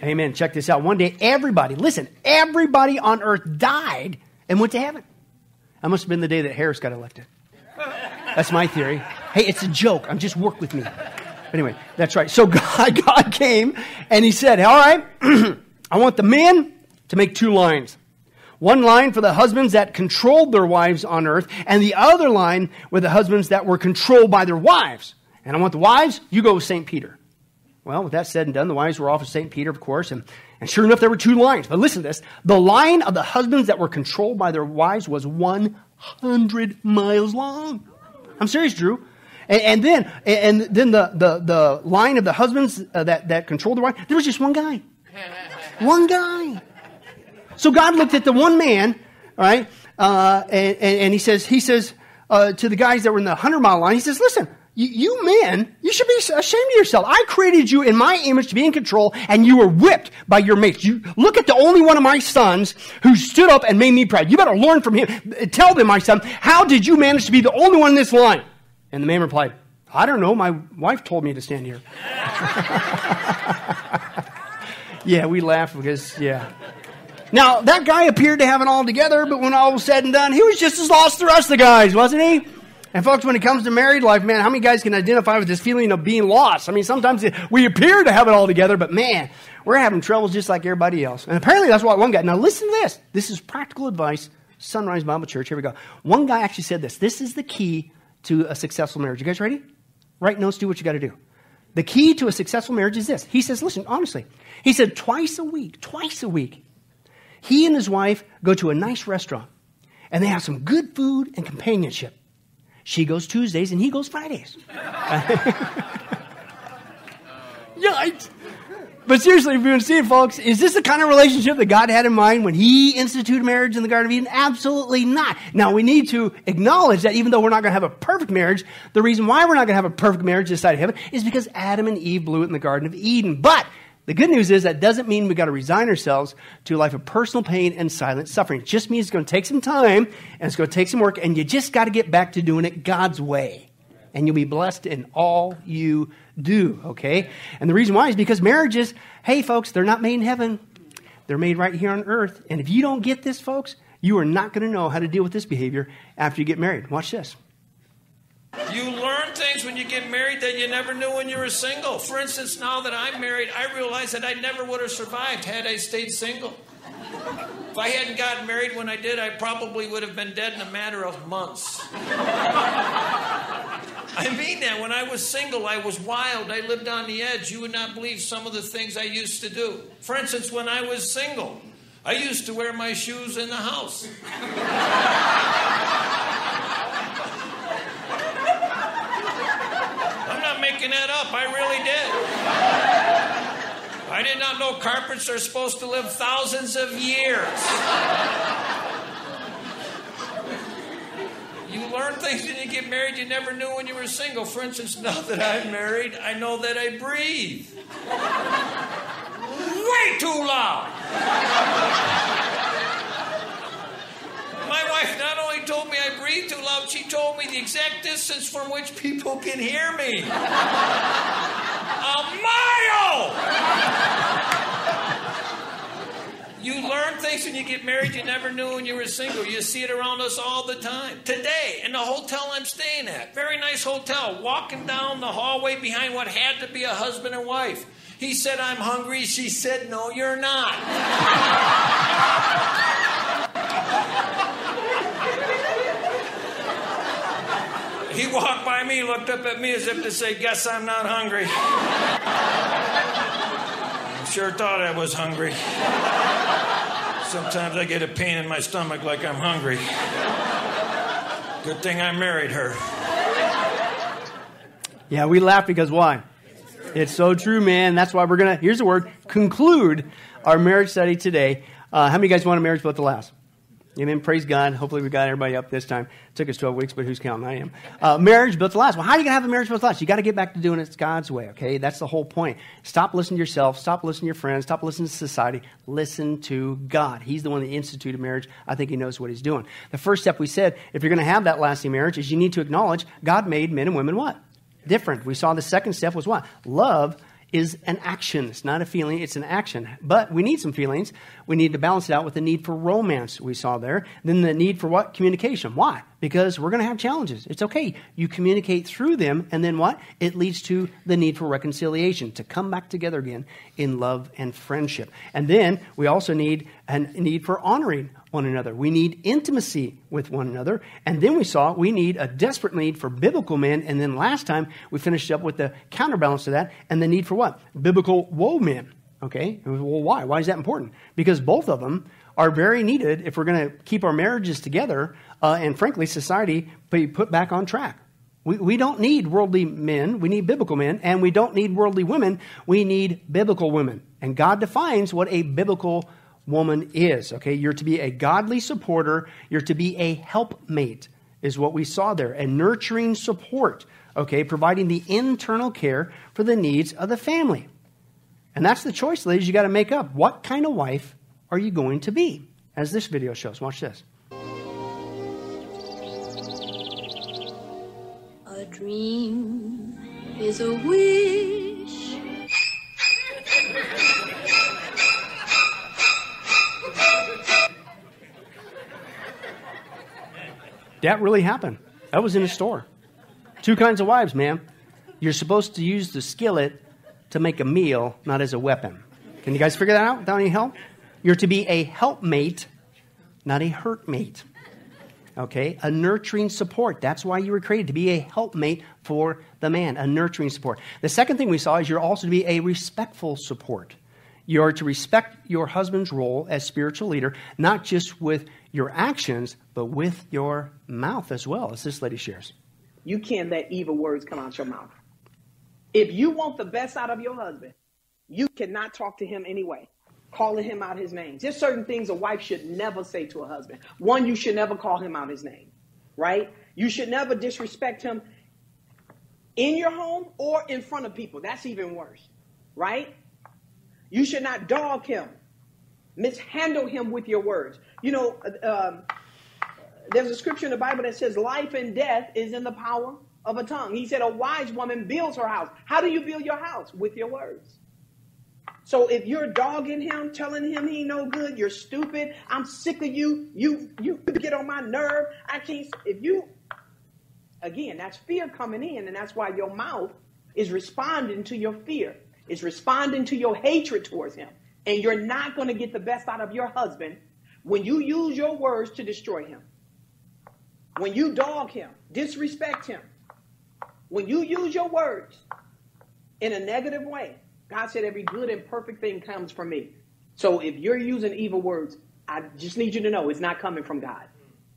Amen. Check this out. One day, everybody on earth died and went to heaven. That must have been the day that Harris got elected. That's my theory. Hey, it's a joke. Just work with me. Anyway, that's right. So God came and he said, all right, I want the men to make 2 lines. One line for the husbands that controlled their wives on earth, and the other line with the husbands that were controlled by their wives. And I want the wives, you go with St. Peter. Well, with that said and done, the wives were off of St. Peter, of course, and sure enough, there were 2 lines. But listen to this. The line of the husbands that were controlled by their wives was 100 miles long. I'm serious, Drew. And then the line of the husbands that controlled their wives, there was just one guy. One guy. So God looked at the one man, all right, and he says to the guys that were in the 100-mile line, he says, listen, you men, you should be ashamed of yourself. I created you in my image to be in control, and you were whipped by your mates. You look at the only one of my sons who stood up and made me proud. You better learn from him. Tell them, my son, how did you manage to be the only one in this line? And the man replied, I don't know. My wife told me to stand here. Yeah, we laugh because, yeah. Now, that guy appeared to have it all together, but when all was said and done, he was just as lost as the rest of the guys, wasn't he? And folks, when it comes to married life, man, how many guys can identify with this feeling of being lost? I mean, sometimes we appear to have it all together, but man, we're having troubles just like everybody else. And apparently that's what one guy, now listen to this. This is practical advice, Sunrise Bible Church, here we go. One guy actually said this. This is the key to a successful marriage. You guys ready? Write notes, do what you got to do. The key to a successful marriage is this. He says, listen, honestly, he said twice a week, he and his wife go to a nice restaurant, and they have some good food and companionship. She goes Tuesdays, and he goes Fridays. Yikes. But seriously, if you want to see it, folks, is this the kind of relationship that God had in mind when he instituted marriage in the Garden of Eden? Absolutely not. Now, we need to acknowledge that even though we're not going to have a perfect marriage, the reason why we're not going to have a perfect marriage this side of heaven is because Adam and Eve blew it in the Garden of Eden. But the good news is that doesn't mean we've got to resign ourselves to a life of personal pain and silent suffering. It just means it's going to take some time, and it's going to take some work, and you just got to get back to doing it God's way. And you'll be blessed in all you do, okay? And the reason why is because marriages, hey, folks, they're not made in heaven. They're made right here on earth. And if you don't get this, folks, you are not going to know how to deal with this behavior after you get married. Watch this. You learn things when you get married that you never knew when you were single. For instance, now that I'm married, I realize that I never would have survived had I stayed single. If I hadn't gotten married when I did, I probably would have been dead in a matter of months. I mean that. When I was single, I was wild. I lived on the edge. You would not believe some of the things I used to do. For instance, when I was single, I used to wear my shoes in the house. I'm not making that up. I really did. I did not know carpets are supposed to live thousands of years. You learn things when you get married you never knew when you were single. For instance, now that I'm married, I know that I breathe way too loud. My wife not only told me I breathe too loud, she told me the exact distance from which people can hear me. A mile! You learn things when you get married you never knew when you were single. You see it around us all the time. Today, in the hotel I'm staying at, very nice hotel, walking down the hallway behind what had to be a husband and wife. He said, I'm hungry. She said, no, you're not. He walked by me, looked up at me as if to say, guess I'm not hungry. Sure thought I was hungry. Sometimes I get a pain in my stomach like I'm hungry. Good thing I married her. Yeah, we laugh because why? It's so true, man. That's why we're going to, here's the word, conclude our marriage study today. How many of you guys want a marriage built to last? Amen. Praise God. Hopefully we got everybody up this time. It took us 12 weeks, but who's counting? I am. Marriage built to last. Well, how are you going to have a marriage built to last? You got to get back to doing it God's way, okay? That's the whole point. Stop listening to yourself. Stop listening to your friends. Stop listening to society. Listen to God. He's the one that instituted marriage. I think he knows what he's doing. The first step we said, if you're going to have that lasting marriage, is you need to acknowledge God made men and women what? Different. We saw the second step was what? Love is an action. It's not a feeling, it's an action. But we need some feelings. We need to balance it out with the need for romance we saw there. Then the need for what? Communication. Why? Because we're going to have challenges. It's okay. You communicate through them, and then what? It leads to the need for reconciliation, to come back together again in love and friendship. And then we also need a need for honoring one another. We need intimacy with one another. And then we saw we need a desperate need for biblical men. And then last time we finished up with the counterbalance to that and the need for what? Biblical woe men. Okay? Well, why? Why is that important? Because both of them are very needed if we're going to keep our marriages together and, frankly, society be put back on track. We don't need worldly men. We need biblical men. And we don't need worldly women. We need biblical women. And God defines what a biblical woman is. Okay? You're to be a godly supporter. You're to be a helpmate is what we saw there. A nurturing support. Okay? Providing the internal care for the needs of the family. And that's the choice, ladies, you got to make up. What kind of wife are you going to be? As this video shows. Watch this. A dream is a wish. That really happened. That was in a store. 2 kinds of wives, ma'am. You're supposed to use the skillet to make a meal, not as a weapon. Can you guys figure that out without any help? You're to be a helpmate, not a hurtmate. Okay? A nurturing support. That's why you were created, to be a helpmate for the man, a nurturing support. The second thing we saw is you're also to be a respectful support. You're to respect your husband's role as spiritual leader, not just with your actions, but with your mouth as well, as this lady shares. You can't let evil words come out your mouth. If you want the best out of your husband, you cannot talk to him anyway, calling him out his name. There's certain things a wife should never say to a husband. One, you should never call him out his name, right? You should never disrespect him in your home or in front of people. That's even worse, right? You should not dog him, mishandle him with your words. You know, there's a scripture in the Bible that says life and death is in the power of a tongue. He said a wise woman builds her house. How do you build your house? With your words. So if you're dogging him, telling him he no good, you're stupid, I'm sick of you, you get on my nerve, I can't, if you, again, that's fear coming in, and that's why your mouth is responding to your fear. It's responding to your hatred towards him. And you're not going to get the best out of your husband when you use your words to destroy him. When you dog him, disrespect him. When you use your words in a negative way, God said every good and perfect thing comes from me. So if you're using evil words, I just need you to know it's not coming from God.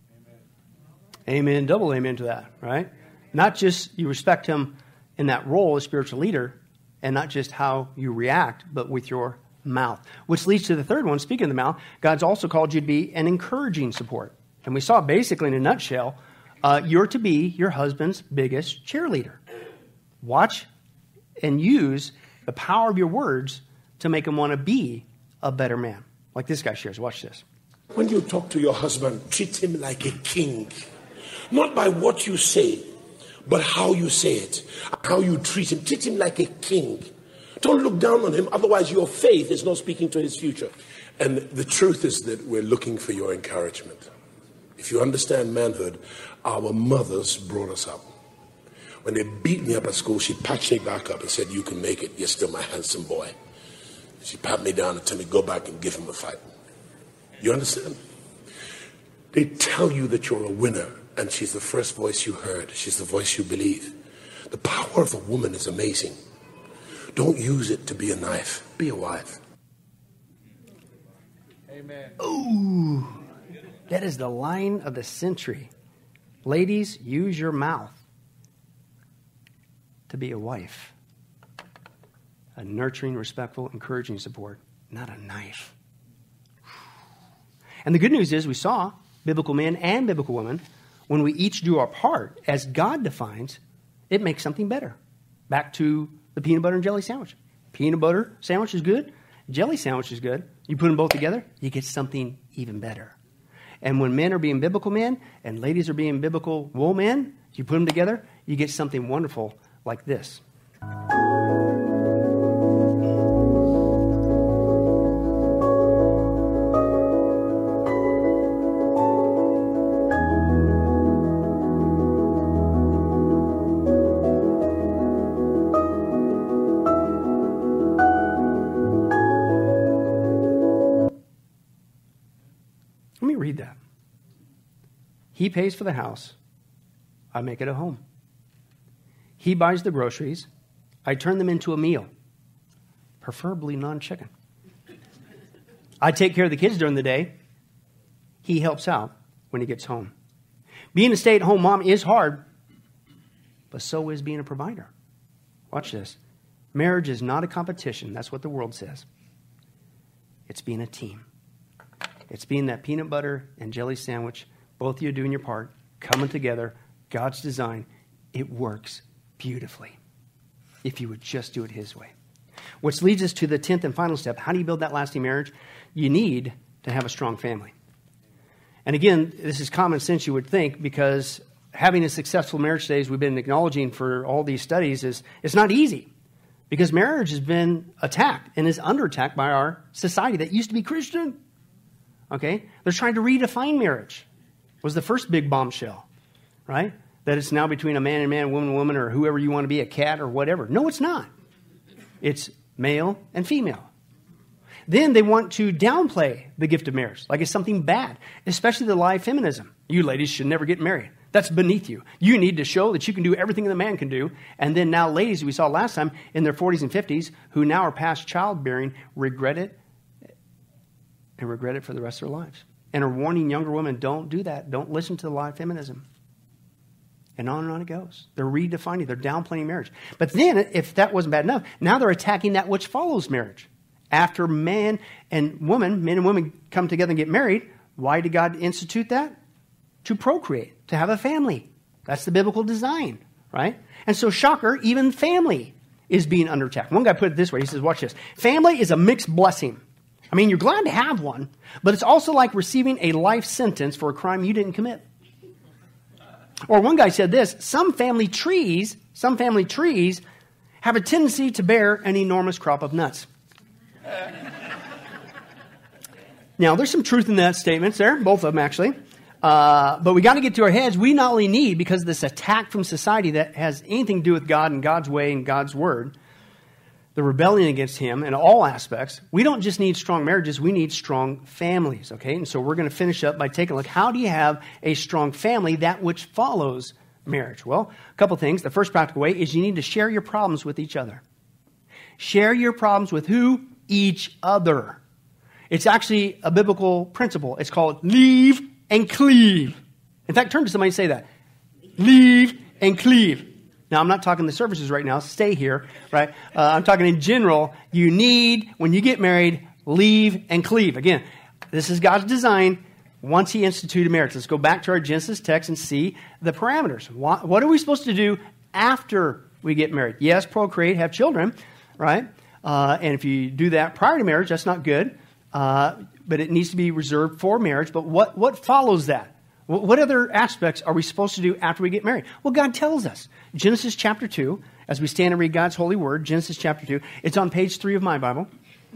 Amen. Double amen to that, right? Not just you respect him in that role as spiritual leader, and not just how you react, but with your mouth. Which leads to the third one. Speaking of the mouth, God's also called you to be an encouraging support. And we saw basically in a nutshell, you're to be your husband's biggest cheerleader. Watch and use the power of your words to make him want to be a better man. Like this guy shares. Watch this. When you talk to your husband, treat him like a king. Not by what you say, but how you say it, how you treat him. Treat him like a king. Don't look down on him, otherwise your faith is not speaking to his future. And the truth is that we're looking for your encouragement. If you understand manhood, our mothers brought us up. When they beat me up at school, she patched me back up and said, you can make it. You're still my handsome boy. She pat me down and told me, go back and give him a fight. You understand? They tell you that you're a winner, and she's the first voice you heard. She's the voice you believe. The power of a woman is amazing. Don't use it to be a knife. Be a wife. Amen. Ooh, that is the line of the century. Ladies, use your mouth to be a wife. A nurturing, respectful, encouraging support, not a knife. And the good news is we saw biblical men and biblical women, when we each do our part, as God defines, it makes something better. Back to the peanut butter and jelly sandwich. Peanut butter sandwich is good. Jelly sandwich is good. You put them both together, you get something even better. And when men are being biblical men and ladies are being biblical women, you put them together, you get something wonderful like this. Read that. He pays for the house. I make it a home. He buys the groceries. I turn them into a meal, preferably non-chicken. I take care of the kids during the day. He helps out when he gets home. Being a stay-at-home mom is hard, but so is being a provider. Watch this. Marriage is not a competition. That's what the world says. It's being a team. It's being that peanut butter and jelly sandwich, both of you doing your part, coming together, God's design. It works beautifully if you would just do it his way. Which leads us to the 10th and final step. How do you build that lasting marriage? You need to have a strong family. And again, this is common sense, you would think, because having a successful marriage today, as we've been acknowledging for all these studies, it's not easy. Because marriage has been attacked and is under attack by our society that used to be Christian. Okay? They're trying to redefine marriage. Was the first big bombshell, right? That it's now between a man and man, woman and woman, or whoever you want to be, a cat or whatever. No, it's not. It's male and female. Then they want to downplay the gift of marriage, like it's something bad, especially the lie of feminism. You ladies should never get married. That's beneath you. You need to show that you can do everything that a man can do. And then now ladies, we saw last time, in their 40s and 50s, who now are past childbearing, regret it and regret it for the rest of their lives. And are warning younger women, don't do that. Don't listen to the lie of feminism. And on it goes. They're redefining, they're downplaying marriage. But then, if that wasn't bad enough, now they're attacking that which follows marriage. After men and women come together and get married, why did God institute that? To procreate, to have a family. That's the biblical design, right? And so, shocker, even family is being under attack. One guy put it this way. He says, watch this. Family is a mixed blessing. I mean, you're glad to have one, but it's also like receiving a life sentence for a crime you didn't commit. Or one guy said this, some family trees have a tendency to bear an enormous crop of nuts. Now, there's some truth in that statements there, both of them actually. But we got to get to our heads. We not only need, because of this attack from society that has anything to do with God and God's way and God's word, the rebellion against him in all aspects, we don't just need strong marriages, we need strong families, okay? And so we're going to finish up by taking a look. How do you have a strong family, that which follows marriage? Well, a couple things. The first practical way is you need to share your problems with each other. Share your problems with who? Each other. It's actually a biblical principle. It's called leave and cleave. In fact, turn to somebody and say that. Leave and cleave. Now, I'm not talking the services right now. Stay here, right? I'm talking in general. You need, when you get married, leave and cleave. Again, this is God's design once he instituted marriage. Let's go back to our Genesis text and see the parameters. What are we supposed to do after we get married? Yes, procreate, have children, right? And if you do that prior to marriage, that's not good. But it needs to be reserved for marriage. But what follows that? What other aspects are we supposed to do after we get married? Well, God tells us. Genesis chapter 2, as we stand and read God's holy word, Genesis chapter 2. It's on page 3 of my Bible.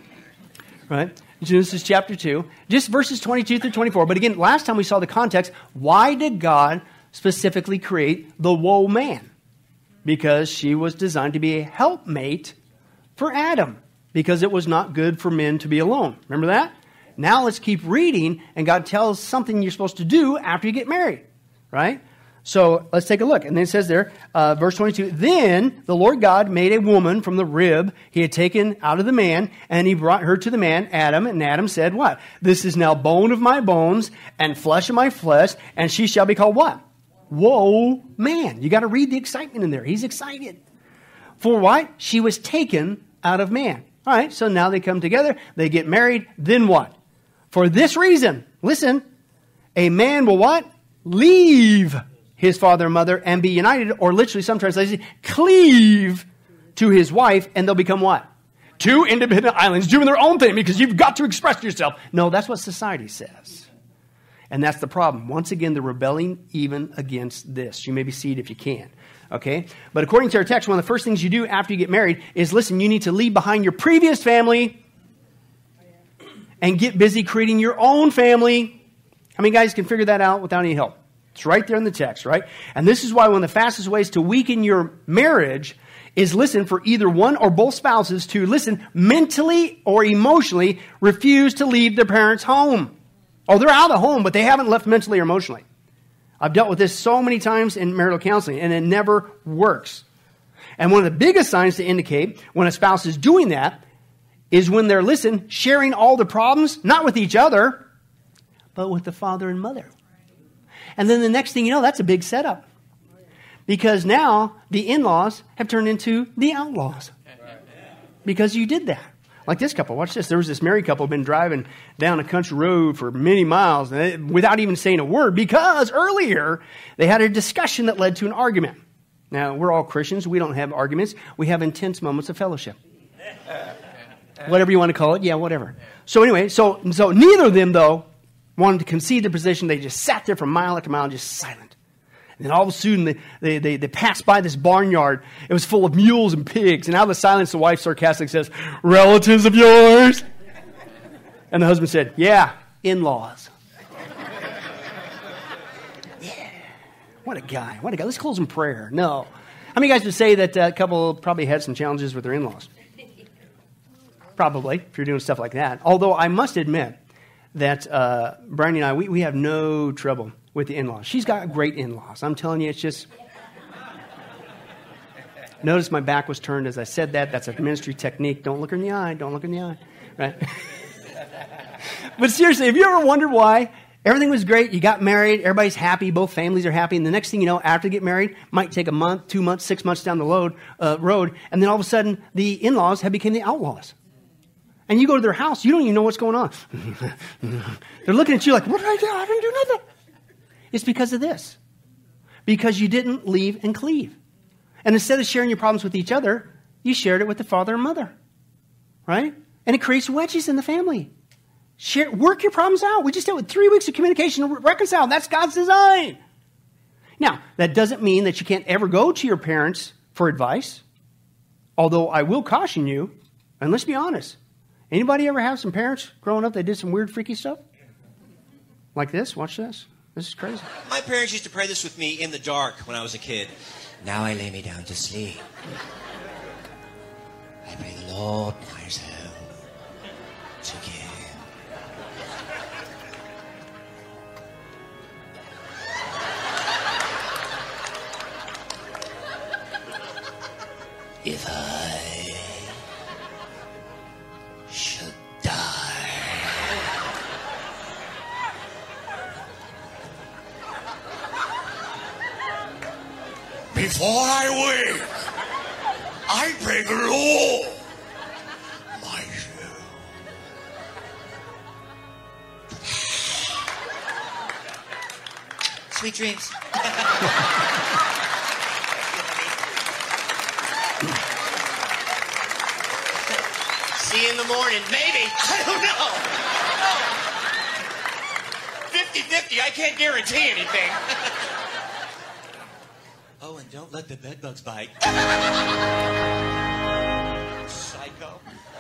Right? Genesis chapter 2. Just verses 22 through 24. But again, last time we saw the context. Why did God specifically create the woman? Because she was designed to be a helpmate for Adam. Because it was not good for men to be alone. Remember that? Now let's keep reading, and God tells something you're supposed to do after you get married, right? So let's take a look. And then it says there, verse 22, then the Lord God made a woman from the rib he had taken out of the man, and he brought her to the man, Adam, and Adam said, what? This is now bone of my bones and flesh of my flesh, and she shall be called what? Whoa, man. You got to read the excitement in there. He's excited. For what? She was taken out of man. All right, so now they come together, they get married, then what? For this reason, listen, a man will what? Leave his father and mother and be united, or literally some translations, cleave to his wife, and they'll become what? Two independent islands doing their own thing because you've got to express yourself. No, that's what society says. And that's the problem. Once again, they're rebelling even against this. You may be seated if you can. Okay? But according to our text, one of the first things you do after you get married is, listen, you need to leave behind your previous family and get busy creating your own family. How many guys can figure that out without any help? It's right there in the text, right? And this is why one of the fastest ways to weaken your marriage is, listen, for either one or both spouses to, listen, mentally or emotionally refuse to leave their parents' home. Oh, they're out of the home, but they haven't left mentally or emotionally. I've dealt with this so many times in marital counseling, and it never works. And one of the biggest signs to indicate when a spouse is doing that is when they're, sharing all the problems, not with each other, but with the father and mother. And then the next thing you know, that's a big setup. Because now the in-laws have turned into the outlaws. Because you did that. Like this couple, watch this. There was this married couple been driving down a country road for many miles without even saying a word because earlier they had a discussion that led to an argument. Now, we're all Christians. We don't have arguments. We have intense moments of fellowship. Whatever you want to call it. Yeah, whatever. So anyway, so neither of them, though, wanted to concede their position. They just sat there for mile after mile, just silent. And then all of a sudden, they passed by this barnyard. It was full of mules and pigs. And out of the silence, the wife sarcastically says, "Relatives of yours?" And the husband said, "Yeah, in-laws." Yeah. What a guy. What a guy. Let's close in prayer. No. How many guys would say that a couple probably had some challenges with their in-laws? Probably, if you're doing stuff like that. Although I must admit that Brian and I, we have no trouble with the in-laws. She's got great in-laws. I'm telling you, it's just... Notice my back was turned as I said that. That's a ministry technique. Don't look her in the eye. Don't look her in the eye. Right? But seriously, have you ever wondered why everything was great? You got married. Everybody's happy. Both families are happy. And the next thing you know, after you get married, might take a month, 2 months, 6 months down the road. And then all of a sudden, the in-laws have become the outlaws. And you go to their house, you don't even know what's going on. They're looking at you like, "What did I do? I didn't do nothing." It's because of this. Because you didn't leave and cleave. And instead of sharing your problems with each other, you shared it with the father and mother. Right? And it creates wedges in the family. Work your problems out. We just did with 3 weeks of communication to reconcile. That's God's design. Now, that doesn't mean that you can't ever go to your parents for advice. Although I will caution you, and let's be honest, anybody ever have some parents growing up that did some weird, freaky stuff? Like this? Watch this. This is crazy. My parents used to pray this with me in the dark when I was a kid. Now I lay me down to sleep. I pray the Lord my soul to give. If I should die, before I wake, I pray the Lord my soul. Sweet dreams. See you in the morning, maybe. I don't know. 50-50, I can't guarantee anything. Oh, and don't let the bedbugs bite. Psycho.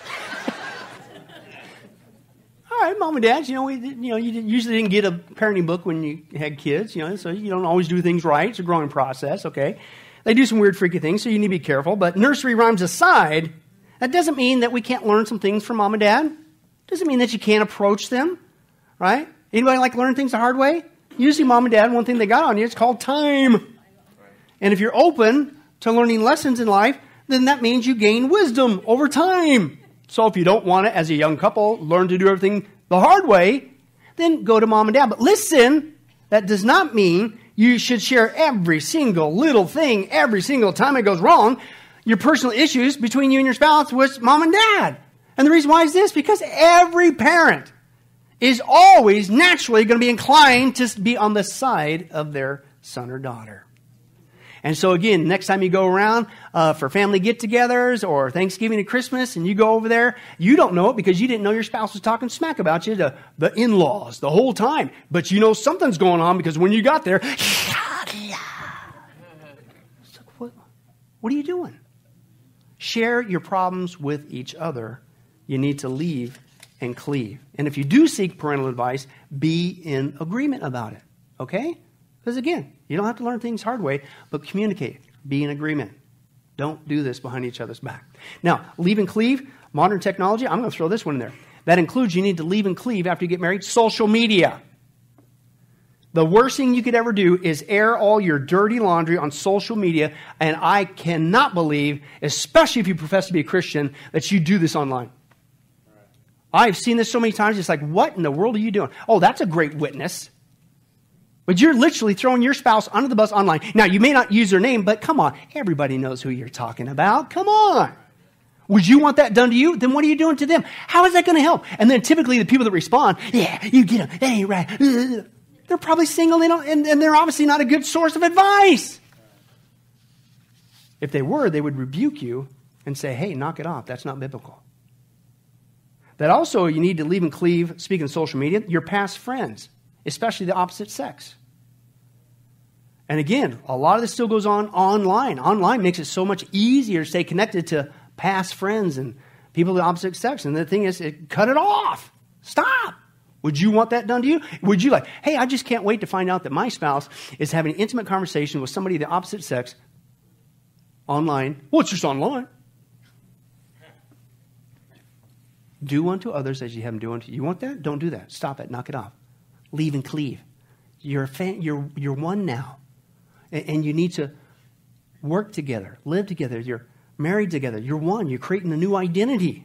All right, mom and dad, you usually didn't get a parenting book when you had kids, so you don't always do things right. It's a growing process, okay? They do some weird, freaky things, so you need to be careful. But nursery rhymes aside, that doesn't mean that we can't learn some things from mom and dad. Doesn't mean that you can't approach them, right? Anybody like learn things the hard way? Usually mom and dad, one thing they got on you, it's called time. And if you're open to learning lessons in life, then that means you gain wisdom over time. So if you don't want to, as a young couple, learn to do everything the hard way, then go to mom and dad. But listen, that does not mean you should share every single little thing every single time it goes wrong, your personal issues between you and your spouse with mom and dad. And the reason why is this, because every parent is always naturally going to be inclined to be on the side of their son or daughter. And so again, next time you go around for family get-togethers or Thanksgiving and Christmas and you go over there, you don't know it because you didn't know your spouse was talking smack about you to the in-laws the whole time. But you know something's going on because when you got there, it's like, what are you doing? Share your problems with each other. You need to leave and cleave. And if you do seek parental advice, be in agreement about it. Okay? Because again, you don't have to learn things hard way, but communicate. Be in agreement. Don't do this behind each other's back. Now, leave and cleave, modern technology, I'm going to throw this one in there. That includes you need to leave and cleave after you get married. Social media. The worst thing you could ever do is air all your dirty laundry on social media, and I cannot believe, especially if you profess to be a Christian, that you do this online. I've seen this so many times, it's like, what in the world are you doing? Oh, that's a great witness. But you're literally throwing your spouse under the bus online. Now, you may not use their name, but come on, everybody knows who you're talking about. Come on. Would you want that done to you? Then what are you doing to them? How is that going to help? And then typically the people that respond, yeah, you get them, that ain't right. They're probably single, they don't, and they're obviously not a good source of advice. If they were, they would rebuke you and say, hey, knock it off. That's not biblical. That also you need to leave and cleave, speaking of social media, your past friends, especially the opposite sex. And again, a lot of this still goes on online. Online makes it so much easier to stay connected to past friends and people of the opposite sex. And the thing is, cut it off. Stop. Would you want that done to you? Would you like, hey, I just can't wait to find out that my spouse is having an intimate conversation with somebody of the opposite sex online. Well, it's just online. Do unto others as you have them do unto you. You want that? Don't do that. Stop it. Knock it off. Leave and cleave. You're one now. And you need to work together, live together. You're married together. You're one. You're creating a new identity.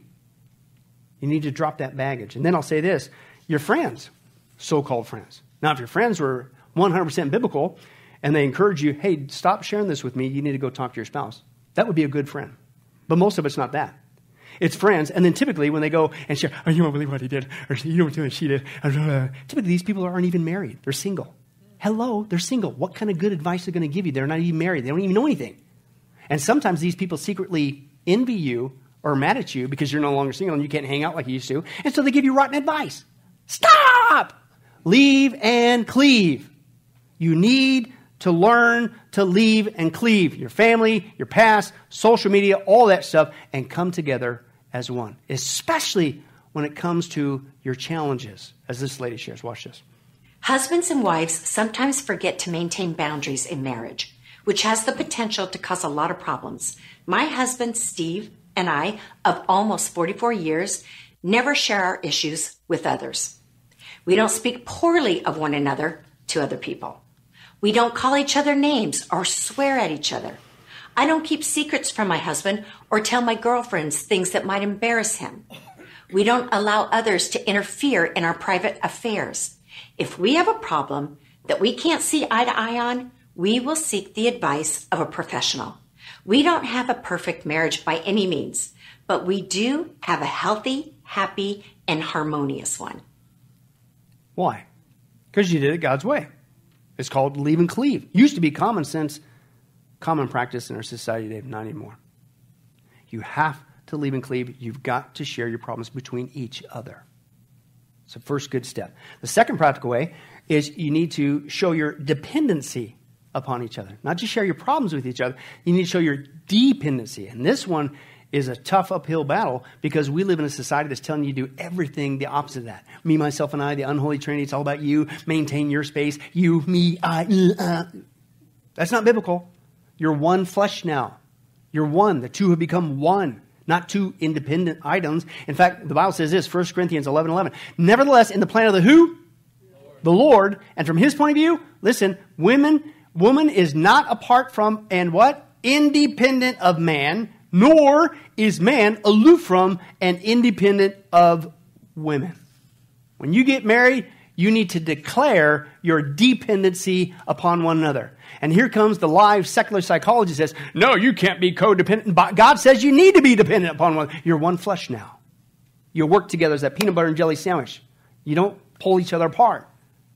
You need to drop that baggage. And then I'll say this. Your friends, so-called friends. Now, if your friends were 100% biblical and they encourage you, hey, stop sharing this with me. You need to go talk to your spouse. That would be a good friend. But most of it's not that. It's friends. And then typically when they go and share, oh, you won't believe what he did. Or you don't believe what she did. Typically these people aren't even married. They're single. Hello, they're single. What kind of good advice are they going to give you? They're not even married. They don't even know anything. And sometimes these people secretly envy you or are mad at you because you're no longer single and you can't hang out like you used to. And so they give you rotten advice. Stop! Leave and cleave. You need to learn to leave and cleave. Your family, your past, social media, all that stuff, and come together as one. Especially when it comes to your challenges, as this lady shares. Watch this. Husbands and wives sometimes forget to maintain boundaries in marriage, which has the potential to cause a lot of problems. My husband, Steve, and I, of almost 44 years, never share our issues with others. We don't speak poorly of one another to other people. We don't call each other names or swear at each other. I don't keep secrets from my husband or tell my girlfriends things that might embarrass him. We don't allow others to interfere in our private affairs. If we have a problem that we can't see eye to eye on, we will seek the advice of a professional. We don't have a perfect marriage by any means, but we do have a healthy, happy, and harmonious one. Why? Because you did it God's way. It's called leave and cleave. Used to be common sense, common practice in our society today, not anymore. You have to leave and cleave. You've got to share your problems between each other. It's the first good step. The second practical way is you need to show your dependency upon each other. Not just share your problems with each other. You need to show your dependency. And this one is a tough uphill battle because we live in a society that's telling you to do everything the opposite of that. Me, myself, and I, the unholy trinity, it's all about you. Maintain your space. You, me, I. That's not biblical. You're one flesh now. You're one. The two have become one, not two independent items. In fact, the Bible says this, 1 Corinthians 11:11. Nevertheless, in the plan of the who? The Lord. And from his point of view, listen, woman is not apart from and what? Independent of man, nor is man aloof from and independent of women. When you get married, you need to declare your dependency upon one another. And here comes the live secular psychology says, no, you can't be codependent. But God says you need to be dependent upon one another. You're one flesh now. You work together as that peanut butter and jelly sandwich. You don't pull each other apart.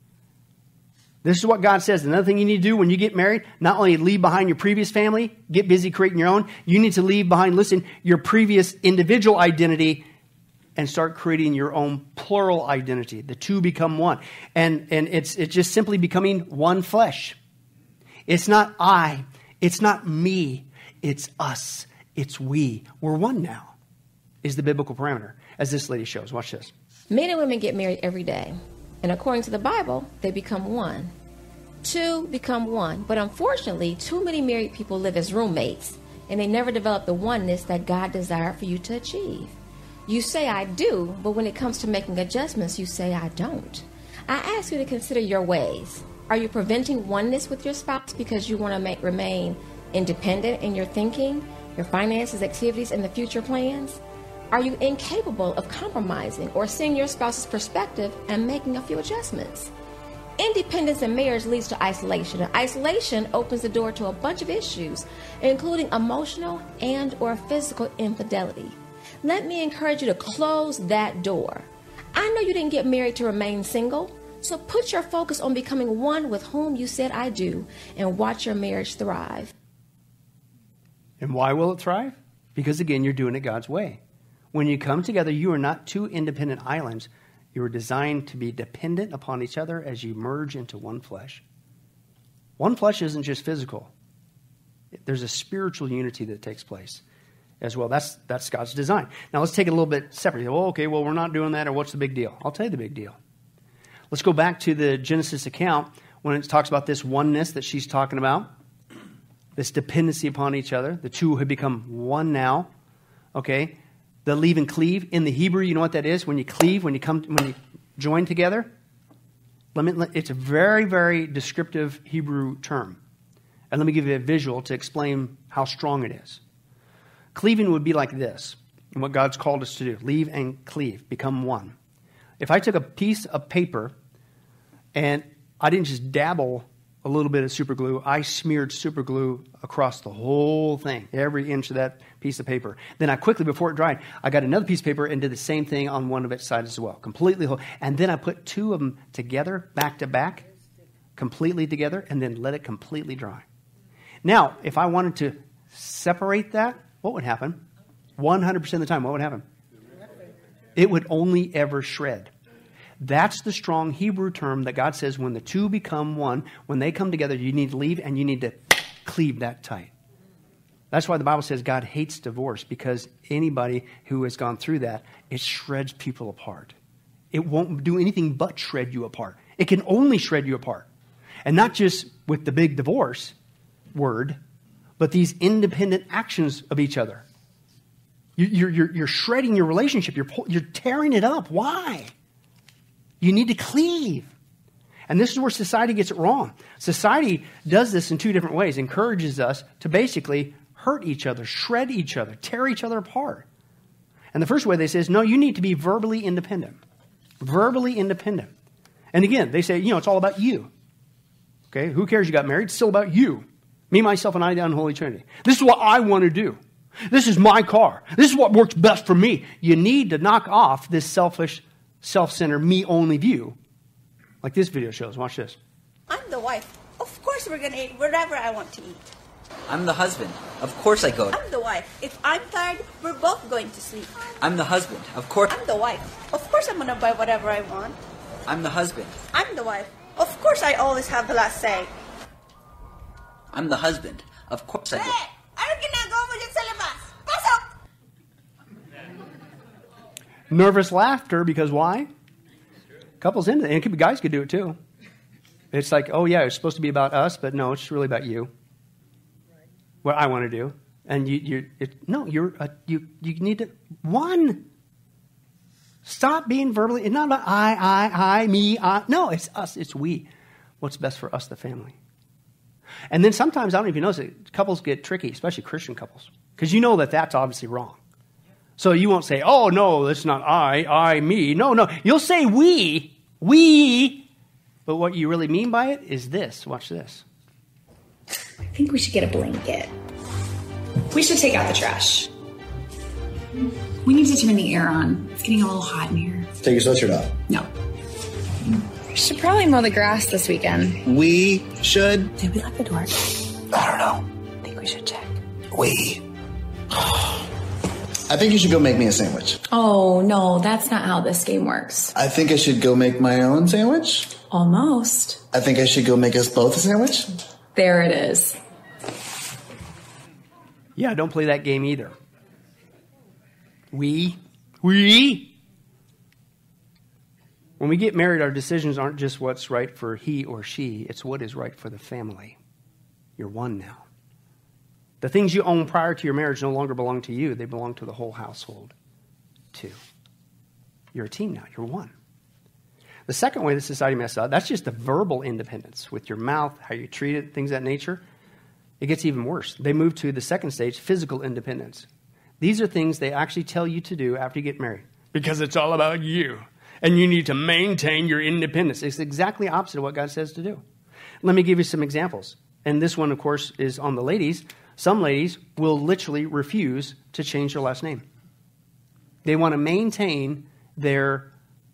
This is what God says. Another thing you need to do when you get married, not only leave behind your previous family, get busy creating your own, you need to leave behind, listen, your previous individual identity and start creating your own plural identity. The two become one. And it's just simply becoming one flesh. It's not I. It's not me. It's us. It's we. We're one now, is the biblical parameter, as this lady shows. Watch this. Men and women get married every day. And according to the Bible, they become one. Two become one. But unfortunately, too many married people live as roommates, and they never develop the oneness that God desired for you to achieve. You say I do, but when it comes to making adjustments, you say I don't. I ask you to consider your ways. Are you preventing oneness with your spouse because you want to remain independent in your thinking, your finances, activities, and the future plans? Are you incapable of compromising or seeing your spouse's perspective and making a few adjustments? Independence in marriage leads to isolation, and isolation opens the door to a bunch of issues, including emotional and or physical infidelity. Let me encourage you to close that door. I know you didn't get married to remain single, so put your focus on becoming one with whom you said I do and watch your marriage thrive. And why will it thrive? Because, again, you're doing it God's way. When you come together, you are not two independent islands. You are designed to be dependent upon each other as you merge into one flesh. One flesh isn't just physical. There's a spiritual unity that takes place as well. That's God's design. Now, let's take it a little bit separate. Well, okay, well, we're not doing that, or what's the big deal? I'll tell you the big deal. Let's go back to the Genesis account when it talks about this oneness that she's talking about, this dependency upon each other. The two have become one now, okay? The leave and cleave. In the Hebrew, you know what that is? When you cleave, when you join together. It's a very, very descriptive Hebrew term. And let me give you a visual to explain how strong it is. Cleaving would be like this, and what God's called us to do. Leave and cleave, become one. If I took a piece of paper and I didn't just dabble a little bit of super glue, I smeared super glue across the whole thing, every inch of that piece of paper. Then I quickly, before it dried, I got another piece of paper and did the same thing on one of its sides as well, completely whole. And then I put two of them together, back to back, completely together, and then let it completely dry. Now, if I wanted to separate that, what would happen? 100% of the time, what would happen? It would only ever shred. That's the strong Hebrew term that God says when the two become one, when they come together, you need to leave and you need to cleave that tight. That's why the Bible says God hates divorce, because anybody who has gone through that, it shreds people apart. It won't do anything but shred you apart. It can only shred you apart. And not just with the big divorce word, but these independent actions of each other. You're shredding your relationship. You're tearing it up. Why? You need to cleave. And this is where society gets it wrong. Society does this in two different ways. Encourages us to basically hurt each other, shred each other, tear each other apart. And the first way they say is, no, you need to be verbally independent. Verbally independent. And again, they say, it's all about you. Okay, who cares you got married? It's still about you. Me, myself, and I, the unholy trinity. This is what I want to do. This is my car. This is what works best for me. You need to knock off this selfish, self-centered, me-only view. Like this video shows. Watch this. I'm the wife. Of course we're going to eat wherever I want to eat. I'm the husband. Of course I go. I'm the wife. If I'm tired, we're both going to sleep. I'm the husband. Of course. I'm the wife. Of course I'm going to buy whatever I want. I'm the husband. I'm the wife. Of course I always have the last say. I'm the husband. Of course I go. Ano ginagawa mo dyan sa labas? Pasok! Nervous laughter, because why? Couples into it. And guys could do it too. It's like, oh yeah, it's supposed to be about us, but no, it's really about you. What I want to do. And you need to, one. Stop being verbally, it's not about I, me, I. No, it's us, it's we. What's best for us, the family. And then sometimes, I don't even notice it, couples get tricky, especially Christian couples, because you know that that's obviously wrong. So you won't say, oh, no, that's not I, me. No. You'll say we. But what you really mean by it is this. Watch this. I think we should get a blanket. We should take out the trash. We need to turn the air on. It's getting a little hot in here. Take your sweatshirt off. No. We should probably mow the grass this weekend. We should? Did we lock the door? I don't know. I think we should check. I think you should go make me a sandwich. Oh, no, that's not how this game works. I think I should go make my own sandwich. Almost. I think I should go make us both a sandwich. There it is. Yeah, don't play that game either. We. When we get married, our decisions aren't just what's right for he or she. It's what is right for the family. You're one now. The things you own prior to your marriage no longer belong to you. They belong to the whole household. two. You're a team now. You're one. The second way that society messes up, that's just the verbal independence with your mouth, how you treat it, things of that nature. It gets even worse. They move to the second stage, physical independence. These are things they actually tell you to do after you get married because it's all about you, and you need to maintain your independence. It's exactly opposite of what God says to do. Let me give you some examples. And this one, of course, is on the ladies. Some ladies will literally refuse to change their last name. They want to maintain their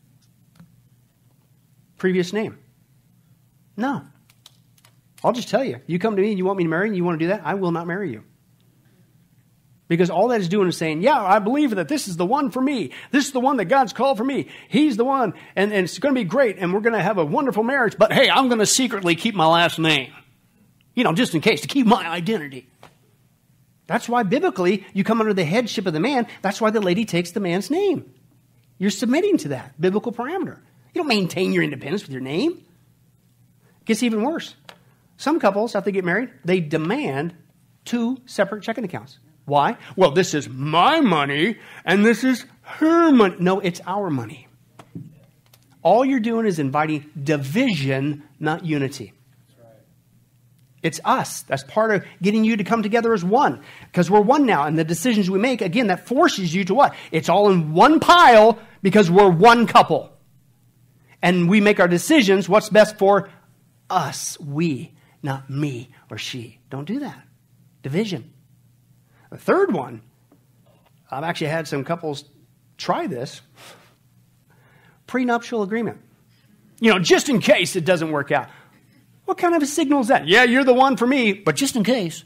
previous name. No. I'll just tell you. You come to me and you want me to marry you and you want to do that, I will not marry you. Because all that is doing is saying, yeah, I believe that this is the one for me. This is the one that God's called for me. He's the one, and it's going to be great, and we're going to have a wonderful marriage, but hey, I'm going to secretly keep my last name. Just in case, to keep my identity. That's why biblically, you come under the headship of the man. That's why the lady takes the man's name. You're submitting to that biblical parameter. You don't maintain your independence with your name. It gets even worse. Some couples, after they get married, they demand 2 separate checking accounts. Why? Well, this is my money and this is her money. No, it's our money. All you're doing is inviting division, not unity. It's us. That's part of getting you to come together as one. Because we're one now. And the decisions we make, again, that forces you to what? It's all in one pile because we're one couple. And we make our decisions what's best for us. We, not me or she. Don't do that. Division. The third one, I've actually had some couples try this. Prenuptial agreement. Just in case it doesn't work out. What kind of a signal is that? Yeah, you're the one for me, but just in case.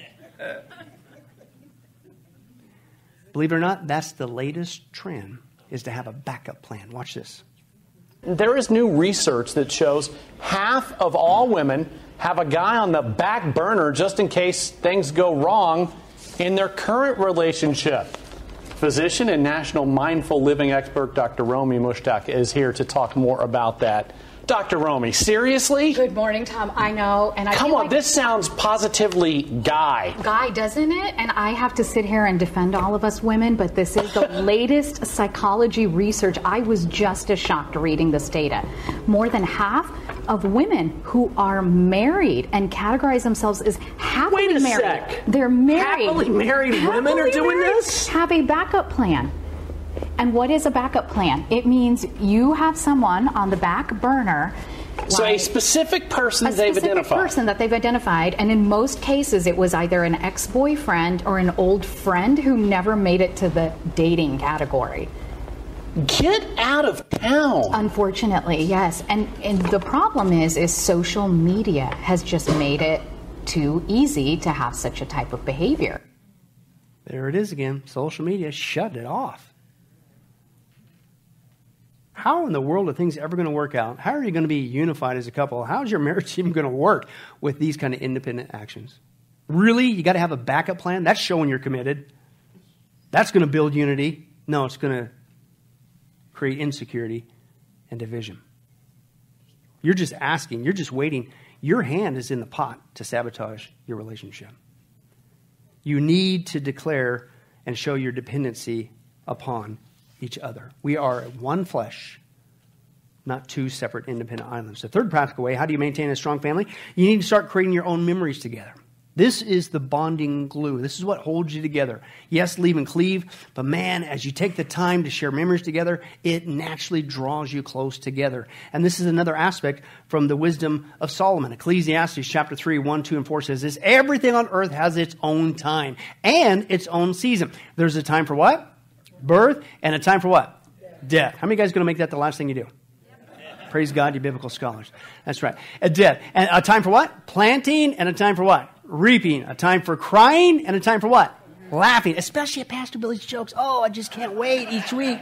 Believe it or not, that's the latest trend, is to have a backup plan. Watch this. There is new research that shows half of all women have a guy on the back burner just in case things go wrong in their current relationship. Physician and national mindful living expert Dr. Romy Mushtaq is here to talk more about that. Dr. Romy, seriously? Good morning, Tom. I know. And Come on, this sounds positively guy, doesn't it? And I have to sit here and defend all of us women, but this is the latest psychology research. I was just as shocked reading this data. More than half of women who are married and categorize themselves as happily married. Wait a sec. They're married. Happily married women are doing this? Have a backup plan. And what is a backup plan? It means you have someone on the back burner. So a specific person they've identified. A specific person that they've identified. And in most cases, it was either an ex-boyfriend or an old friend who never made it to the dating category. Get out of town. Unfortunately, yes. And the problem is social media has just made it too easy to have such a type of behavior. There it is again. Social media shut it off. How in the world are things ever going to work out? How are you going to be unified as a couple? How is your marriage even going to work with these kind of independent actions? Really? You got to have a backup plan? That's showing you're committed. That's going to build unity. No, it's going to create insecurity and division. You're just asking. You're just waiting. Your hand is in the pot to sabotage your relationship. You need to declare and show your dependency upon each other. We are one flesh, not 2 separate independent islands. The third practical way, how do you maintain a strong family? You need to start creating your own memories together. This is the bonding glue. This is what holds you together. Yes, leave and cleave, but man, as you take the time to share memories together, it naturally draws you close together. And this is another aspect from the wisdom of Solomon. Ecclesiastes chapter 3, 1, 2, and 4 says this: everything on earth has its own time and its own season. There's a time for what? Birth, and a time for what? Death. How many guys are going to make that the last thing you do? Praise God, you biblical scholars. That's right. A death. And a time for what? Planting, and a time for what? Reaping. A time for crying, and a time for what? Laughing. Especially at Pastor Billy's jokes. Oh, I just can't wait each week.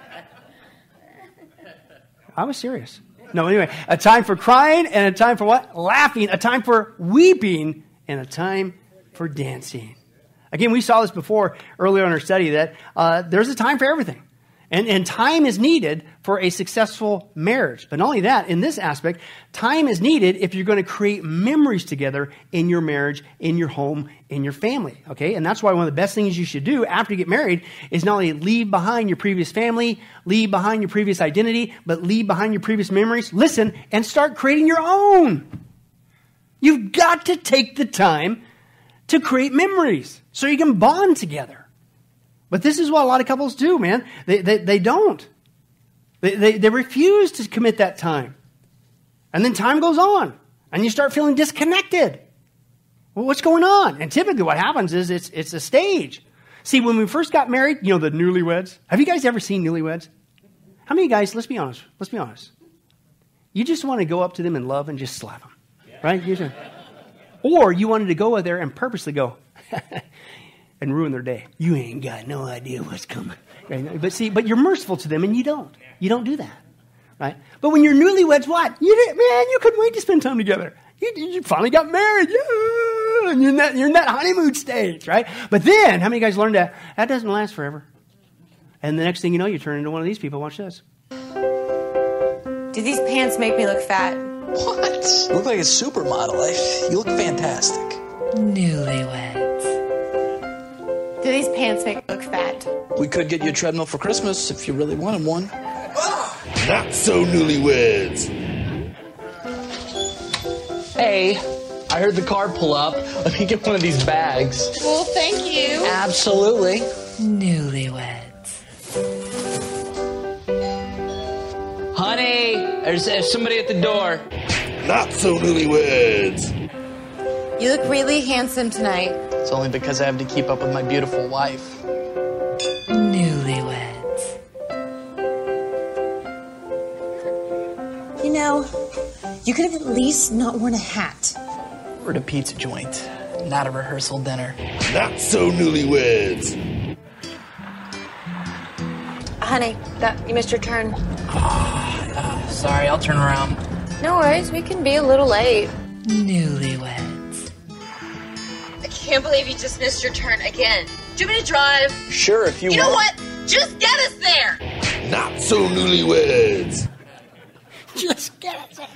I was serious. No, anyway. A time for crying, and a time for what? Laughing. A time for weeping, and a time for dancing. Again, we saw this before earlier in our study that there's a time for everything. And time is needed for a successful marriage. But not only that, in this aspect, time is needed if you're going to create memories together in your marriage, in your home, in your family. Okay? And that's why one of the best things you should do after you get married is not only leave behind your previous family, leave behind your previous identity, but leave behind your previous memories. Listen, and start creating your own. You've got to take the time to create memories so you can bond together. But this is what a lot of couples do, man. They don't. They refuse to commit that time. And then time goes on, and you start feeling disconnected. Well, what's going on? And typically what happens is it's a stage. See, when we first got married, you know, the newlyweds. Have you guys ever seen newlyweds? How many guys, let's be honest. You just want to go up to them in love and just slap them. Right? Or you wanted to go there and purposely go and ruin their day. You ain't got no idea what's coming. Right? But you're merciful to them and you don't. You don't do that. Right? But when you're newlyweds, what? You couldn't wait to spend time together. You finally got married. Yeah. And you're in that honeymoon stage, right? But then, how many guys learned that doesn't last forever? And the next thing you know, you turn into one of these people. Watch this. Do these pants make me look fat? What? You look like a supermodel. You look fantastic. Newlyweds. Do these pants make me look fat? We could get you a treadmill for Christmas if you really wanted one. Not so newlyweds. Hey, I heard the car pull up. Let me get one of these bags. Well, thank you. Absolutely. Newlyweds. Honey, there's somebody at the door. Not so newlyweds. You look really handsome tonight. It's only because I have to keep up with my beautiful wife. Newlyweds. You know, you could have at least not worn a hat. We're at a pizza joint, not a rehearsal dinner. Not so newlyweds. Honey, you missed your turn. Sorry, I'll turn around. No worries, we can be a little late. Newlyweds. I can't believe you just missed your turn again. Do you want me to drive? Sure, if you want. You know what? Just get us there. Not so newlyweds. Just get us there.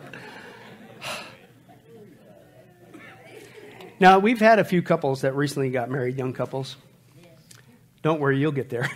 Now, we've had a few couples that recently got married, young couples. Don't worry, you'll get there.